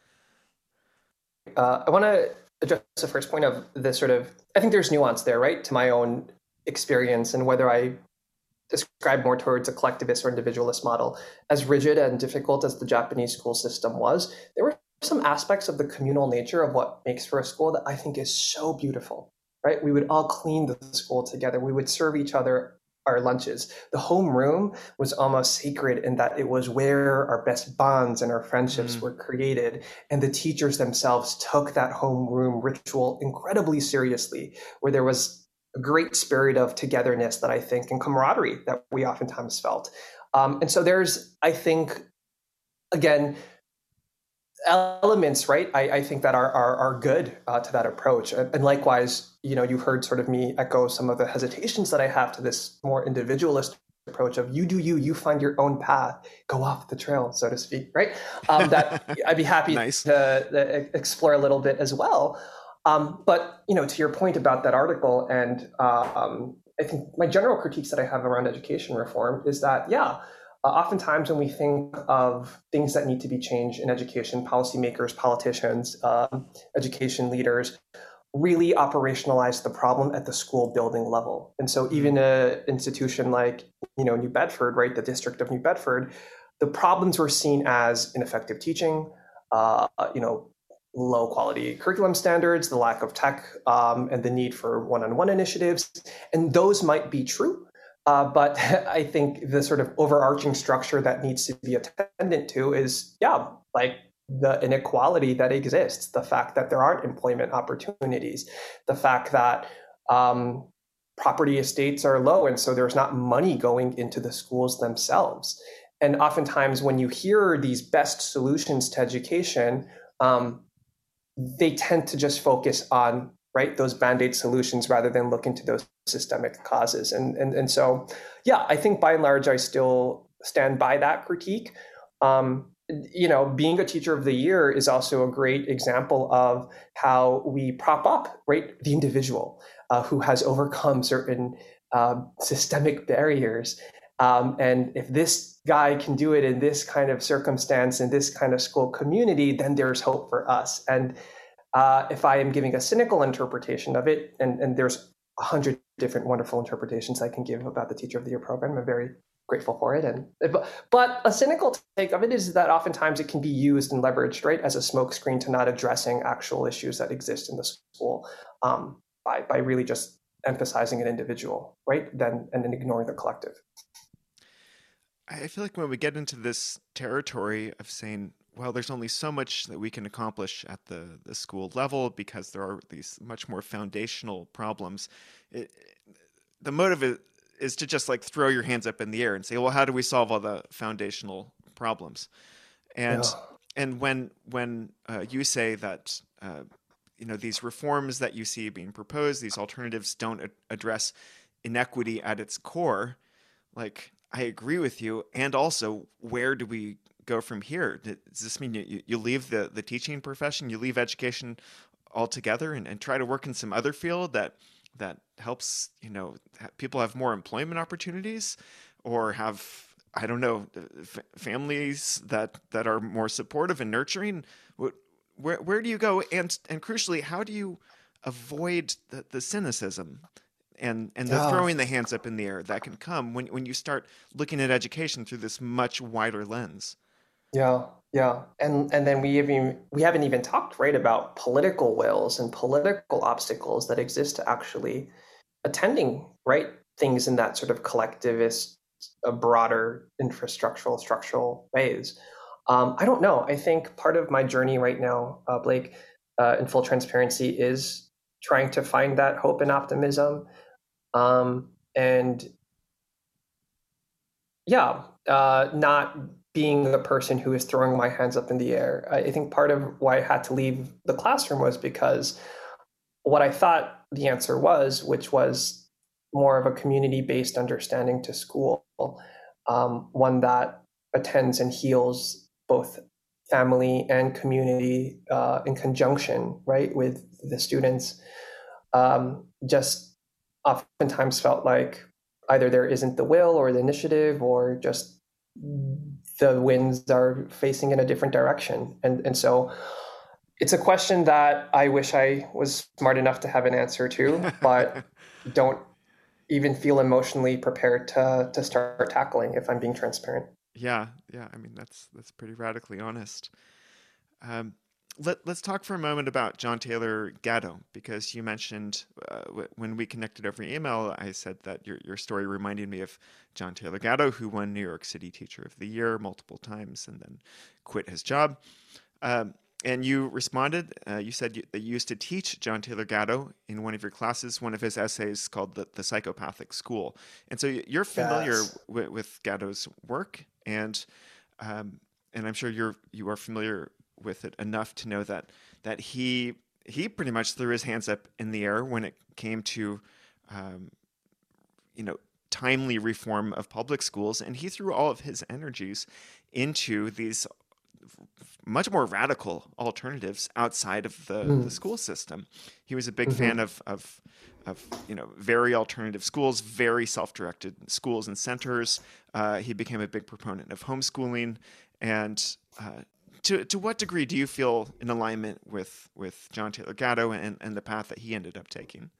Uh, I want to address the first point of the sort of, I think there's nuance there, right, to my own experience and whether I describe more towards a collectivist or individualist model. As rigid and difficult as the Japanese school system was, there were some aspects of the communal nature of what makes for a school that I think is so beautiful, right? We would all clean the school together. We would serve each other our lunches. The homeroom was almost sacred in that it was where our best bonds and our friendships Mm. were created. And the teachers themselves took that homeroom ritual incredibly seriously, where there was a great spirit of togetherness that I think and camaraderie that we oftentimes felt. Um, and so there's, I think, again, elements, right? I, I think that are are, are good uh, to that approach. And, and likewise, you know, you heard sort of me echo some of the hesitations that I have to this more individualist approach of you do you, you find your own path, go off the trail, so to speak, right? Um, that I'd be happy Nice. to, to explore a little bit as well. Um, but, you know, to your point about that article, and uh, um, I think my general critiques that I have around education reform is that, yeah, uh, oftentimes when we think of things that need to be changed in education, policymakers, politicians, um, education leaders, really operationalize the problem at the school building level. And so even an institution like, you know, New Bedford, right, the District of New Bedford, the problems were seen as ineffective teaching, uh, you know, low quality curriculum standards, the lack of tech, um, and the need for one-on-one initiatives. And those might be true. Uh, but I think the sort of overarching structure that needs to be attended to is, yeah, like the inequality that exists, the fact that there aren't employment opportunities, the fact that um, property estates are low, and so there's not money going into the schools themselves. And oftentimes, when you hear these best solutions to education, um, they tend to just focus on right those band-aid solutions rather than look into those systemic causes. And and and so, yeah, I think by and large, I still stand by that critique. Um, you know, being a teacher of the year is also a great example of how we prop up, right, the individual uh, who has overcome certain uh, systemic barriers. Um, and if this guy can do it in this kind of circumstance, in this kind of school community, then there's hope for us. And uh, if I am giving a cynical interpretation of it, and, and there's a hundred different wonderful interpretations I can give about the Teacher of the Year program, I'm very grateful for it. And but a cynical take of it is that oftentimes it can be used and leveraged, right, as a smokescreen to not addressing actual issues that exist in the school um, by by really just emphasizing an individual, right, then and then ignoring the collective. I feel like when we get into this territory of saying, well, there's only so much that we can accomplish at the, the school level because there are these much more foundational problems, it, the motive is, is to just like throw your hands up in the air and say, well, how do we solve all the foundational problems? And yeah. and when when uh, you say that uh, you know these reforms that you see being proposed, these alternatives don't a- address inequity at its core, like I agree with you. And also, where do we go from here? Does this mean you, you leave the, the teaching profession, you leave education altogether and, and try to work in some other field that that helps, you know, people have more employment opportunities or have, I don't know, f- families that, that are more supportive and nurturing? Where, where do you go? And, and crucially, how do you avoid the, the cynicism and, and the Yeah. throwing the hands up in the air that can come when, when you start looking at education through this much wider lens? Yeah, yeah. And and then we even we haven't even talked, right, about political wills and political obstacles that exist to actually attending, right, things in that sort of collectivist, uh, broader infrastructural, structural ways. Um, I don't know. I think part of my journey right now, uh, Blake, uh, in full transparency, is trying to find that hope and optimism. Um, and yeah, uh, not being the person who is throwing my hands up in the air. I, I think part of why I had to leave the classroom was because what I thought the answer was, which was more of a community-based understanding to school, um, one that attends and heals both family and community uh, in conjunction, right, with the students, um, just oftentimes felt like either there isn't the will or the initiative or just the winds are facing in a different direction. And, and so it's a question that I wish I was smart enough to have an answer to, but don't even feel emotionally prepared to, to start tackling, if I'm being transparent. Yeah, yeah. I mean, that's that's pretty radically honest. Um, let, let's talk for a moment about John Taylor Gatto, because you mentioned uh, w- when we connected over email, I said that your, your story reminded me of John Taylor Gatto, who won New York City Teacher of the Year multiple times and then quit his job. Um, and you responded, uh, you said you, that you used to teach John Taylor Gatto in one of your classes, one of his essays called The, the Psychopathic School. And so you're familiar Yes. with, with Gatto's work, and um, and I'm sure you're you are familiar with it enough to know that that he he pretty much threw his hands up in the air when it came to um, you know timely reform of public schools, and he threw all of his energies into these much more radical alternatives outside of the, Mm. the school system. He was a big Mm-hmm. fan of, of of you know very alternative schools, very self-directed schools and centers. Uh, he became a big proponent of homeschooling, and uh, to to what degree do you feel in alignment with with John Taylor Gatto and and the path that he ended up taking?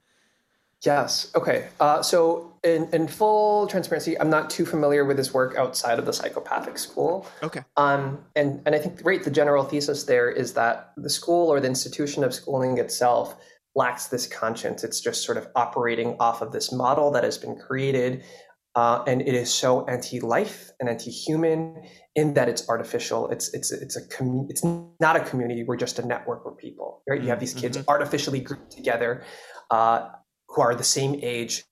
Yes. Okay. Uh, so, in, in full transparency, I'm not too familiar with his work outside of the psychopathic school. Okay. Um, and, and I think, right, the general thesis there is that the school or the institution of schooling itself lacks this conscience. It's just sort of operating off of this model that has been created. Uh, and it is so anti-life and anti-human in that it's artificial. It's it's it's a commu- it's not a community. We're just a network of people, right? You have these kids Mm-hmm. artificially grouped together, uh, who are the same age,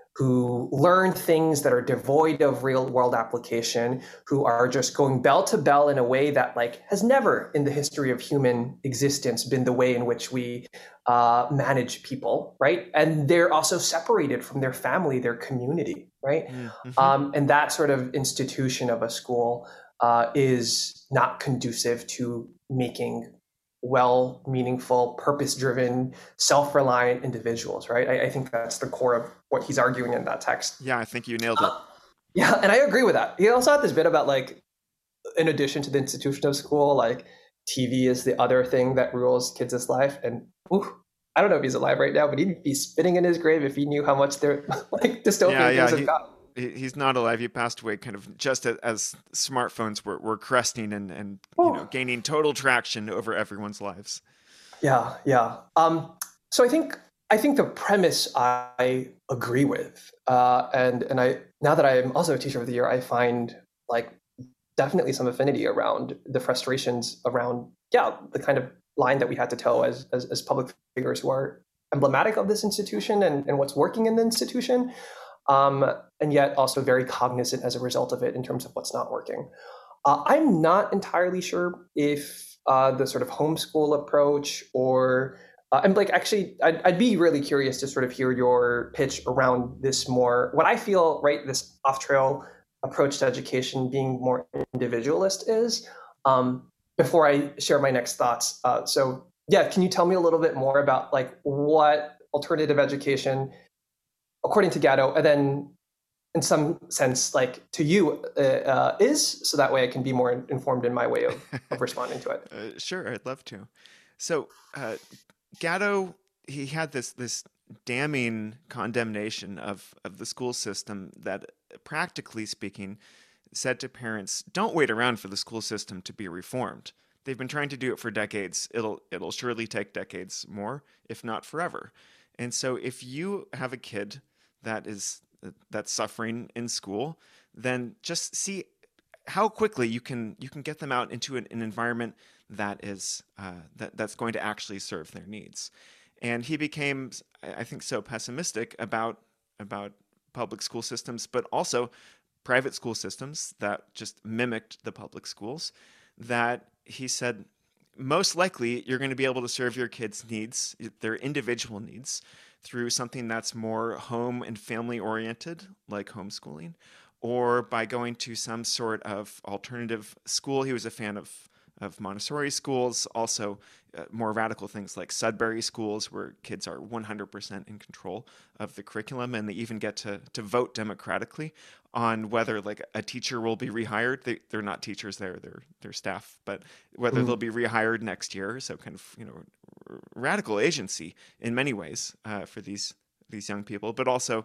who learn things that are devoid of real world application, who are just going bell to bell in a way that like has never in the history of human existence been the way in which we uh, manage people, right? And they're also separated from their family, their community, right? Mm-hmm. Um, and that sort of institution of a school uh, is not conducive to making well, meaningful, purpose-driven, self-reliant individuals, right? I, I think that's the core of what he's arguing in that text. Yeah, I think you nailed it. Uh, yeah, and I agree with that. He also had this bit about like, in addition to the institution of school, like T V is the other thing that rules kids' life. And ooh, I don't know if he's alive right now, but he'd be spitting in his grave if he knew how much they're like dystopian Yeah, yeah. things have He, got. he- he's not alive. He passed away kind of just as, as smartphones were, were cresting and, and you know Oh, gaining total traction over everyone's lives. yeah, yeah. Um, so I think I think the premise I agree with, uh, and and I now that I'm also a teacher of the year, I find like definitely some affinity around the frustrations around yeah the kind of line that we had to toe as as, as public figures who are emblematic of this institution and, and what's working in the institution, um, and yet also very cognizant as a result of it in terms of what's not working. Uh, I'm not entirely sure if uh, the sort of homeschool approach or uh, I'm like actually I'd, I'd be really curious to sort of hear your pitch around this more. What I feel right this off trail approach to education being more individualist is um, before I share my next thoughts. Uh, so yeah, can you tell me a little bit more about like what alternative education, according to Gatto, and then in some sense, like to you, uh, uh, is so that way I can be more informed in my way of, of responding to it. Uh, sure, I'd love to. So, uh, Gatto, he had this this damning condemnation of of the school system that, practically speaking, said to parents, "Don't wait around for the school system to be reformed. They've been trying to do it for decades. It'll it'll surely take decades more, if not forever." And so, if you have a kid that is that's suffering in school, then just see how quickly you can you can get them out into an, an environment that is uh, that that's going to actually serve their needs. And he became, I think, so pessimistic about about public school systems, but also private school systems that just mimicked the public schools, that he said, most likely you're going to be able to serve your kids' needs, their individual needs, through something that's more home and family oriented, like homeschooling, or by going to some sort of alternative school. He was a fan of of Montessori schools, also uh, more radical things like Sudbury schools, where kids are one hundred percent in control of the curriculum, and they even get to to vote democratically on whether like a teacher will be rehired. They, they're not teachers; they're they're they're staff, but whether they'll Mm. be rehired next year. So kind of you know r- radical agency in many ways uh, for these these young people, but also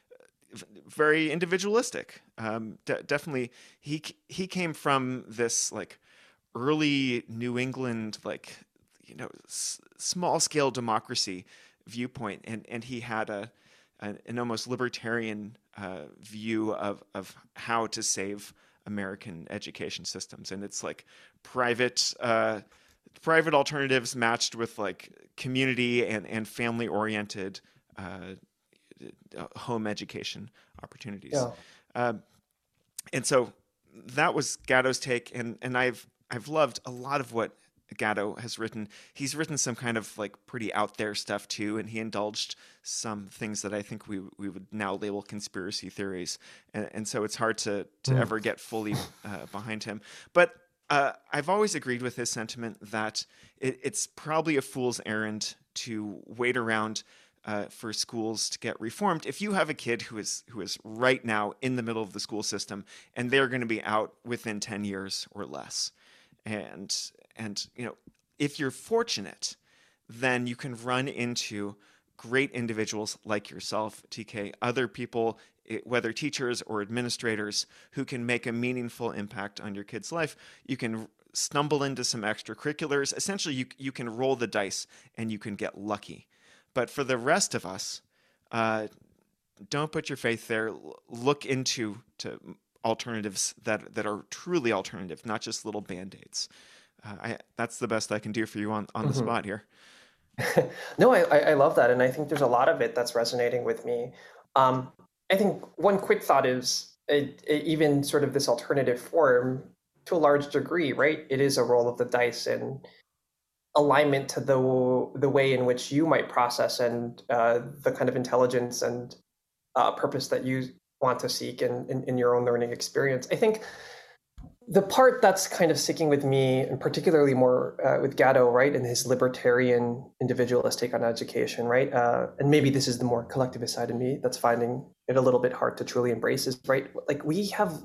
very individualistic. Um, de- definitely, he he came from this like early New England, like you know, s- small scale democracy viewpoint, and and he had a an, an almost libertarian uh, view of of how to save American education systems, and it's like private. Uh, private alternatives matched with like community and, and family oriented uh, home education opportunities. Yeah. Um, and so that was Gatto's take, and and I've I've loved a lot of what Gatto has written. He's written some kind of like pretty out there stuff too, and he indulged some things that I think we we would now label conspiracy theories, and, and so it's hard to to Mm. ever get fully uh, behind him. But uh, I've always agreed with his sentiment that it, it's probably a fool's errand to wait around uh, for schools to get reformed. If you have a kid who is who is right now in the middle of the school system and they're going to be out within ten years or less, and and you know, if you're fortunate, then you can run into great individuals like yourself, T K, other people, whether teachers or administrators, who can make a meaningful impact on your kid's life. You can stumble into some extracurriculars. Essentially, you you can roll the dice and you can get lucky. But for the rest of us, uh, don't put your faith there. Look into to alternatives that that are truly alternative, not just little band-aids. Uh, I, that's the best I can do for you on, on the Mm-hmm. spot here. No, I, I love that. And I think there's a lot of it that's resonating with me. Um, I think one quick thought is it, it, even sort of this alternative form, to a large degree, right? It is a roll of the dice and alignment to the the way in which you might process and uh, the kind of intelligence and uh, purpose that you want to seek in, in, in your own learning experience. I think the part that's kind of sticking with me, and particularly more uh, with Gatto, right, and his libertarian individualist take on education, right, uh, and maybe this is the more collectivist side of me that's finding it a little bit hard to truly embrace, is right, like we have,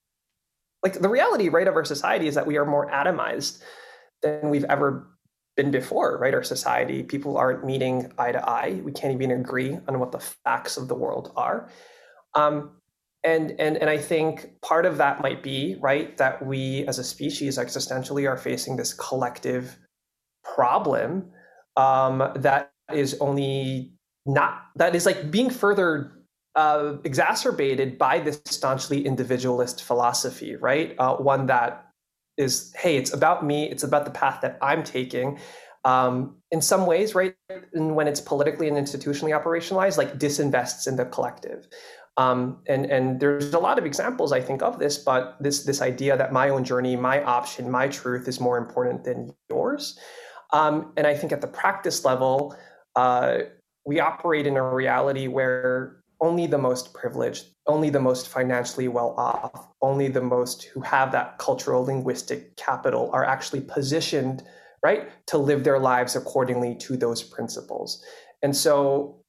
like the reality, right, of our society is that we are more atomized than we've ever been before, right? Our society, people aren't meeting eye to eye. We can't even agree on what the facts of the world are. Um, And, and and I think part of that might be, right, that we as a species existentially are facing this collective problem um, that is only not, that is like being further uh, exacerbated by this staunchly individualist philosophy, right? Uh, one that is, hey, it's about me, it's about the path that I'm taking. Um, in some ways, right, and when it's politically and institutionally operationalized, like disinvests in the collective. Um, and and there's a lot of examples, I think, of this, but this this idea that my own journey, my option, my truth is more important than yours. Um, and I think at the practice level, uh, we operate in a reality where only the most privileged, only the most financially well off, only the most who have that cultural linguistic capital are actually positioned, right, to live their lives accordingly to those principles. And so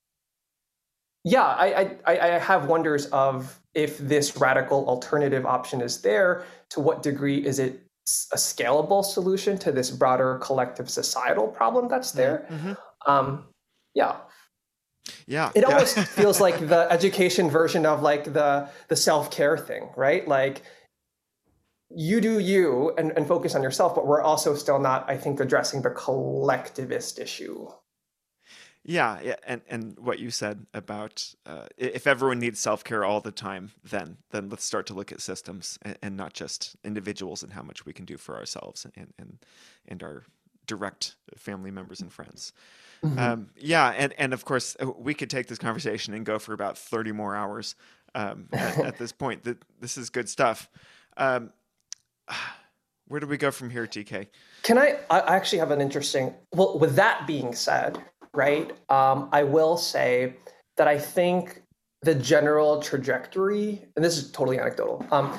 yeah, I, I I have wonders of if this radical alternative option is there, to what degree is it a scalable solution to this broader collective societal problem that's there? Mm-hmm. Um, yeah. Yeah. It yeah. almost feels like the education version of like the the self-care thing, right? Like you do you and, and focus on yourself, but we're also still not, I think, addressing the collectivist issue. Yeah, yeah, and and what you said about uh, if everyone needs self-care all the time, then then let's start to look at systems and, and not just individuals and how much we can do for ourselves and and and our direct family members and friends. Mm-hmm. Um, yeah, and and of course we could take this conversation and go for about thirty more hours um, at, at this point. That this is good stuff. Um, where do we go from here, T K? Can I? I actually have an interesting. Well, with that being said. Right. Um, I will say that I think the general trajectory, and this is totally anecdotal, um,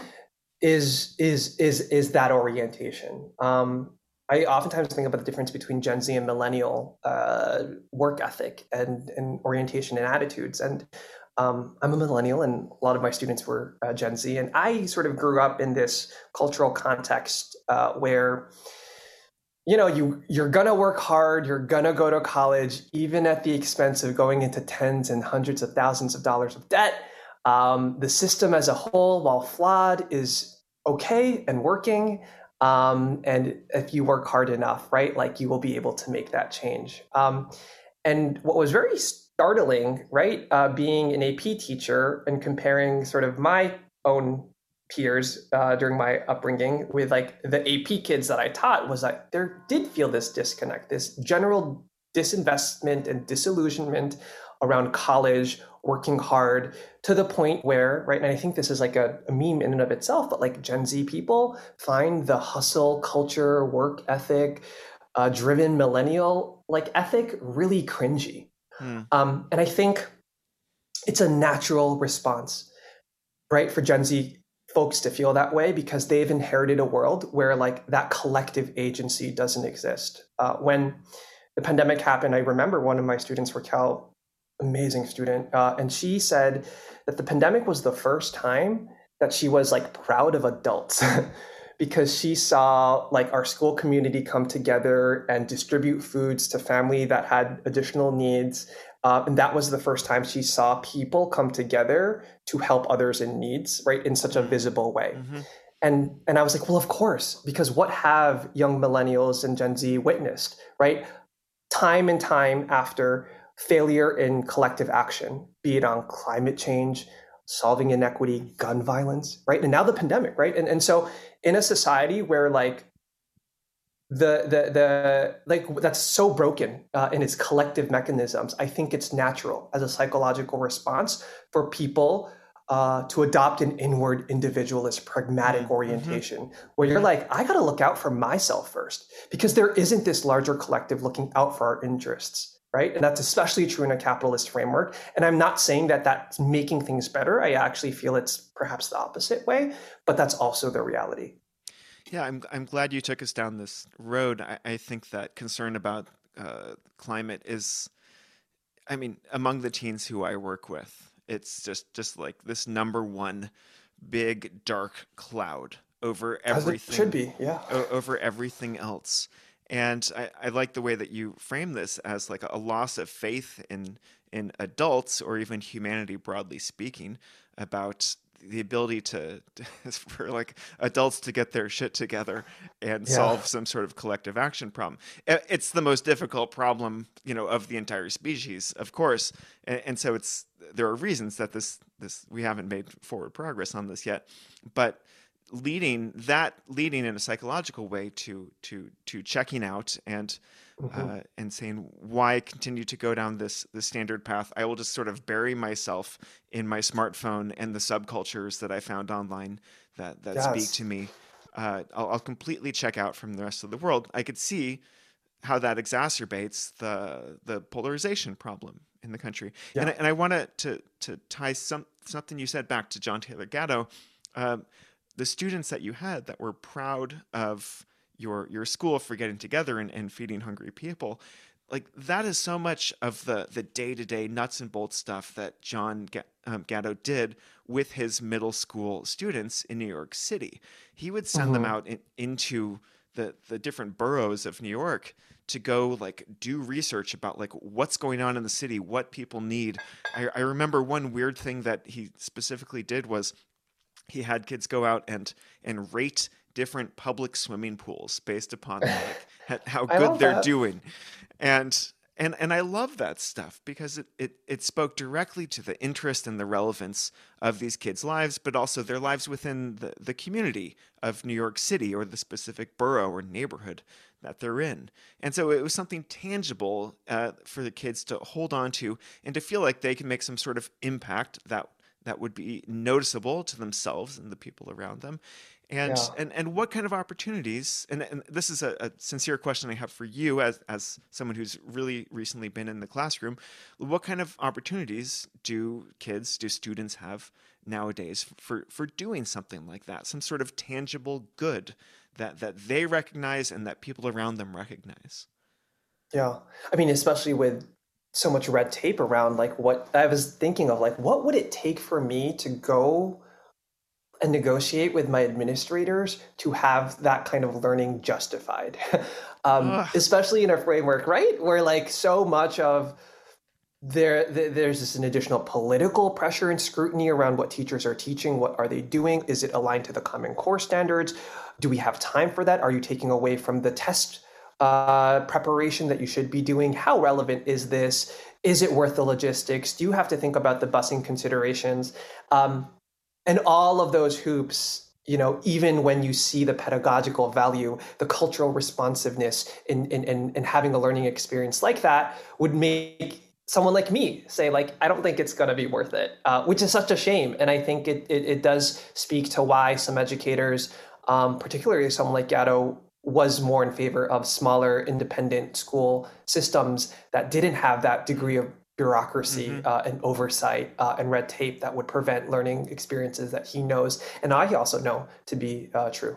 is is is is that orientation. Um, I oftentimes think about the difference between Gen Z and millennial uh, work ethic and and orientation and attitudes. And um, I'm a millennial, and a lot of my students were uh, Gen Z, and I sort of grew up in this cultural context uh, where. You know, you, you're going to work hard, you're going to go to college, even at the expense of going into tens and hundreds of thousands of dollars of debt. Um, the system as a whole, while flawed, is okay and working. Um, and if you work hard enough, right, like you will be able to make that change. Um, and what was very startling, right, uh, being an A P teacher and comparing sort of my own peers uh, during my upbringing with like the A P kids that I taught was that there did feel this disconnect, this general disinvestment and disillusionment around college, working hard to the point where, right, and I think this is like a, a meme in and of itself, but like Gen Z people find the hustle culture, work ethic, uh, driven millennial like ethic really cringy. Hmm. Um, and I think it's a natural response, right, for Gen Z folks to feel that way because they've inherited a world where like that collective agency doesn't exist. Uh, when the pandemic happened, I remember one of my students, Raquel, amazing student, uh, and she said that the pandemic was the first time that she was like proud of adults because she saw like our school community come together and distribute foods to family that had additional needs. Uh, and that was the first time she saw people come together to help others in needs, right, in such a visible way. Mm-hmm. And and I was like, well, of course, because what have young millennials and Gen Z witnessed, right? Time and time after failure in collective action, be it on climate change, solving inequity, gun violence, right? And now the pandemic, right? And and so in a society where like the the the like that's so broken uh, in its collective mechanisms, I think it's natural as a psychological response for people uh, to adopt an inward individualist pragmatic Mm-hmm. orientation where you're Mm-hmm. like, I got to look out for myself first because there isn't this larger collective looking out for our interests. Right. And that's especially true in a capitalist framework. And I'm not saying that that's making things better. I actually feel it's perhaps the opposite way, but that's also the reality. Yeah, I'm I'm glad you took us down this road. I, I think that concern about uh, climate is, I mean, among the teens who I work with, it's just just like this number one big dark cloud over As it should everything, be. Yeah. o- over everything else. And I, I like the way that you frame this as like a loss of faith in in adults or even humanity broadly speaking about the ability to for like adults to get their shit together and Yeah. solve some sort of collective action problem. I- It's the most difficult problem, you know, of the entire species, of course. And, and so it's there are reasons that this this we haven't made forward progress on this yet, but leading that leading in a psychological way to to to checking out and Mm-hmm. uh, and saying why continue to go down this this standard path. I will just sort of bury myself in my smartphone and the subcultures that I found online that that speak Yes. to me. Uh, I'll, I'll completely check out from the rest of the world. I could see how that exacerbates the the polarization problem in the country. And Yeah. I, and I want to to tie some something you said back to John Taylor Gatto. Um, the students that you had that were proud of your your school for getting together and, and feeding hungry people, like that is so much of the the day-to-day nuts and bolts stuff that John Ga- um, Gatto did with his middle school students in New York City. He would send them Mm-hmm. out in, into the the different boroughs of New York to go like do research about like what's going on in the city, what people need. I, I remember one weird thing that he specifically did was he had kids go out and and rate different public swimming pools based upon like how I good love they're that. doing. And and and I love that stuff because it, it it spoke directly to the interest and the relevance of these kids' lives, but also their lives within the, the community of New York City or the specific borough or neighborhood that they're in. And so it was something tangible uh, for the kids to hold on to and to feel like they can make some sort of impact that that would be noticeable to themselves and the people around them. And Yeah. and and what kind of opportunities? And, and this is a, a sincere question I have for you as as someone who's really recently been in the classroom. What kind of opportunities do kids, do students have nowadays for for doing something like that? Some sort of tangible good that that they recognize and that people around them recognize. Yeah. I mean, especially with so much red tape around, like what I was thinking of, like, what would it take for me to go and negotiate with my administrators to have that kind of learning justified? um, Ugh. especially in a framework, right? Where like so much of there, th- there's this an additional political pressure and scrutiny around what teachers are teaching. What are they doing? Is it aligned to the Common Core standards? Do we have time for that? Are you taking away from the test uh, preparation that you should be doing? How relevant is this? Is it worth the logistics? Do you have to think about the busing considerations? Um, and all of those hoops, you know, even when you see the pedagogical value, the cultural responsiveness in, in, in, in having a learning experience like that would make someone like me say, like, I don't think it's going to be worth it, uh, which is such a shame. And I think it, it, it does speak to why some educators, um, particularly someone like Gatto, was more in favor of smaller independent school systems that didn't have that degree of bureaucracy Mm-hmm. uh, and oversight uh, and red tape that would prevent learning experiences that he knows and I also know to be uh, true.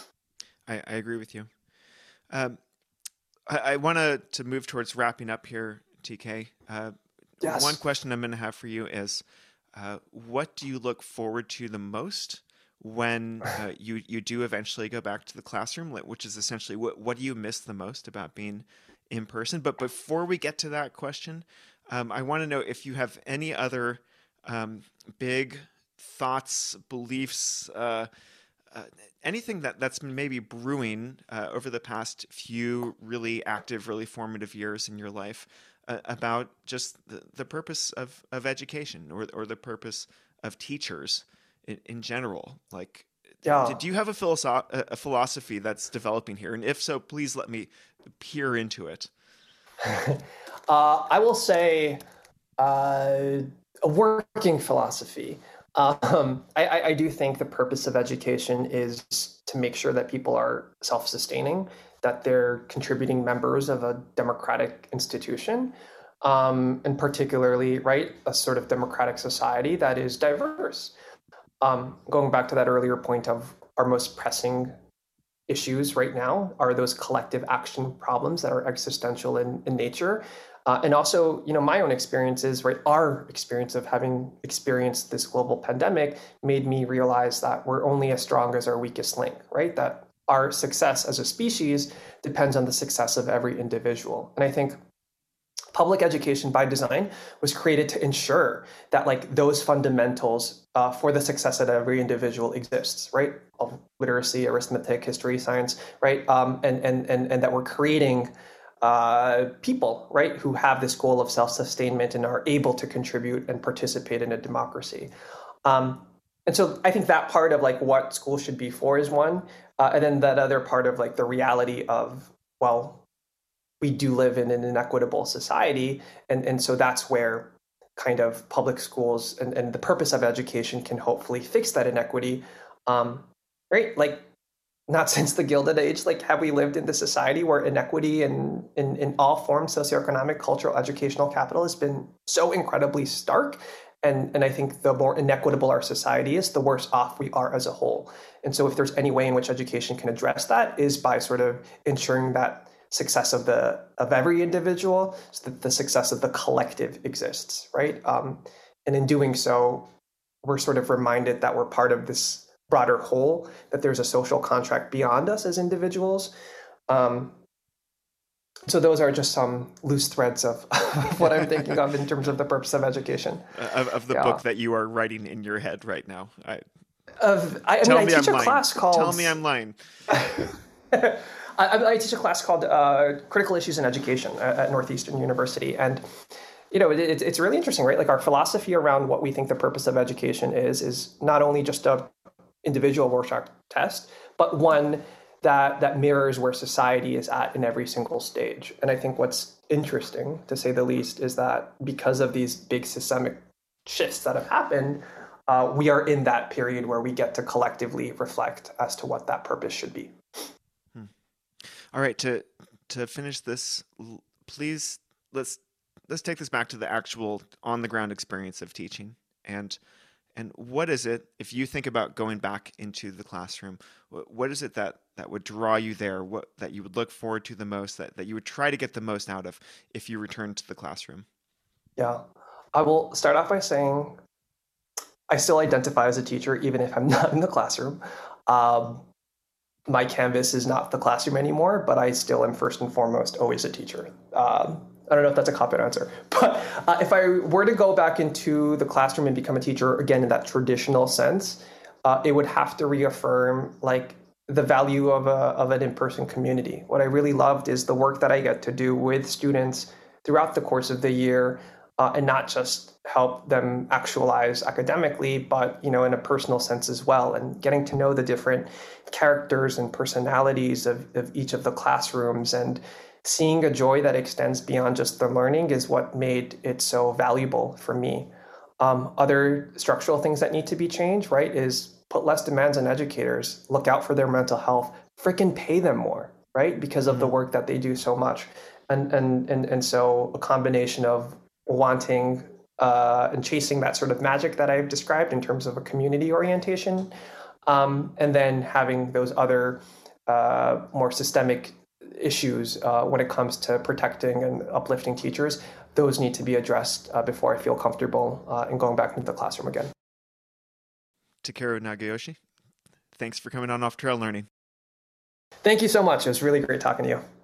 I, I agree with you. Um, I, I want to to move towards wrapping up here, T K. Uh, one Yes. question I'm going to have for you is, uh, what do you look forward to the most when uh, you you do eventually go back to the classroom, like, which is essentially what what do you miss the most about being in person? But before we get to that question, um, I want to know if you have any other um, big thoughts, beliefs, uh, uh, anything that that's been maybe brewing uh, over the past few really active, really formative years in your life uh, about just the, the purpose of, of education or or the purpose of teachers in, in general. Like, Yeah. did you have a, philosoph- a philosophy that's developing here? And if so, please let me peer into it. uh, I will say uh, a working philosophy. Um, I, I, I do think the purpose of education is to make sure that people are self-sustaining, that they're contributing members of a democratic institution, um, and particularly, right, a sort of democratic society that is diverse. Um, going back to that earlier point of our most pressing issues right now are those collective action problems that are existential in, in nature. Uh, and also, you know, my own experiences, right, our experience of having experienced this global pandemic made me realize that we're only as strong as our weakest link, right? That our success as a species depends on the success of every individual. And I think public education by design was created to ensure that like those fundamentals uh, for the success of every individual exists, right? Of literacy, arithmetic, history, science, right? Um, and, and, and, and that we're creating uh, people, right, who have this goal of self-sustainment and are able to contribute and participate in a democracy. Um, and so I think that part of like what school should be for is one. Uh, and then that other part of like the reality of, well, we do live in an inequitable society. And, and so that's where kind of public schools and, and the purpose of education can hopefully fix that inequity. Um, right? Like, not since the Gilded Age, like, have we lived in the society where inequity in, in, in all forms, socioeconomic, cultural, educational capital has been so incredibly stark. And, and I think the more inequitable our society is, the worse off we are as a whole. And so if there's any way in which education can address that is by sort of ensuring that success of the of every individual, so that the success of the collective exists, right? Um, and in doing so, we're sort of reminded that we're part of this broader whole, that there's a social contract beyond us as individuals. Um, so those are just some loose threads of, of what I'm thinking of in terms of the purpose of education. Of, of the Yeah. book that you are writing in your head right now. I, Of, I, I tell mean, me I teach I'm a lying. class called... Tell me I'm lying. I, I teach a class called uh, Critical Issues in Education at, at Northeastern University. And, you know, it, it's really interesting, right? Like our philosophy around what we think the purpose of education is, is not only just a individual Rorschach test, but one that that mirrors where society is at in every single stage. And I think what's interesting, to say the least, is that because of these big systemic shifts that have happened, uh, we are in that period where we get to collectively reflect as to what that purpose should be. Hmm. All right, to to finish this, please let's let's take this back to the actual on the ground experience of teaching. And and what is it, if you think about going back into the classroom, what is it that, that would draw you there, what that you would look forward to the most, that, that you would try to get the most out of if you return to the classroom? Yeah, I will start off by saying I still identify as a teacher, even if I'm not in the classroom. Um, my canvas is not the classroom anymore, but I still am first and foremost always a teacher. Um, I don't know if that's a cop-out answer, but uh, if I were to go back into the classroom and become a teacher, again, in that traditional sense, uh, it would have to reaffirm like the value of a of an in-person community. What I really loved is the work that I get to do with students throughout the course of the year, uh, and not just help them actualize academically, but you know, in a personal sense as well, and getting to know the different characters and personalities of, of each of the classrooms, and seeing a joy that extends beyond just the learning is what made it so valuable for me. Um, other structural things that need to be changed, right, is put less demands on educators, look out for their mental health, freaking pay them more, right, because of the work that they do so much. And and and and so a combination of wanting uh, and chasing that sort of magic that I've described in terms of a community orientation, um, and then having those other uh, more systemic issues uh, when it comes to protecting and uplifting teachers, those need to be addressed uh, before I feel comfortable uh, in going back into the classroom again. Takeru Nagayoshi, Thanks for coming on Off Trail Learning. Thank you so much. It was really great talking to you.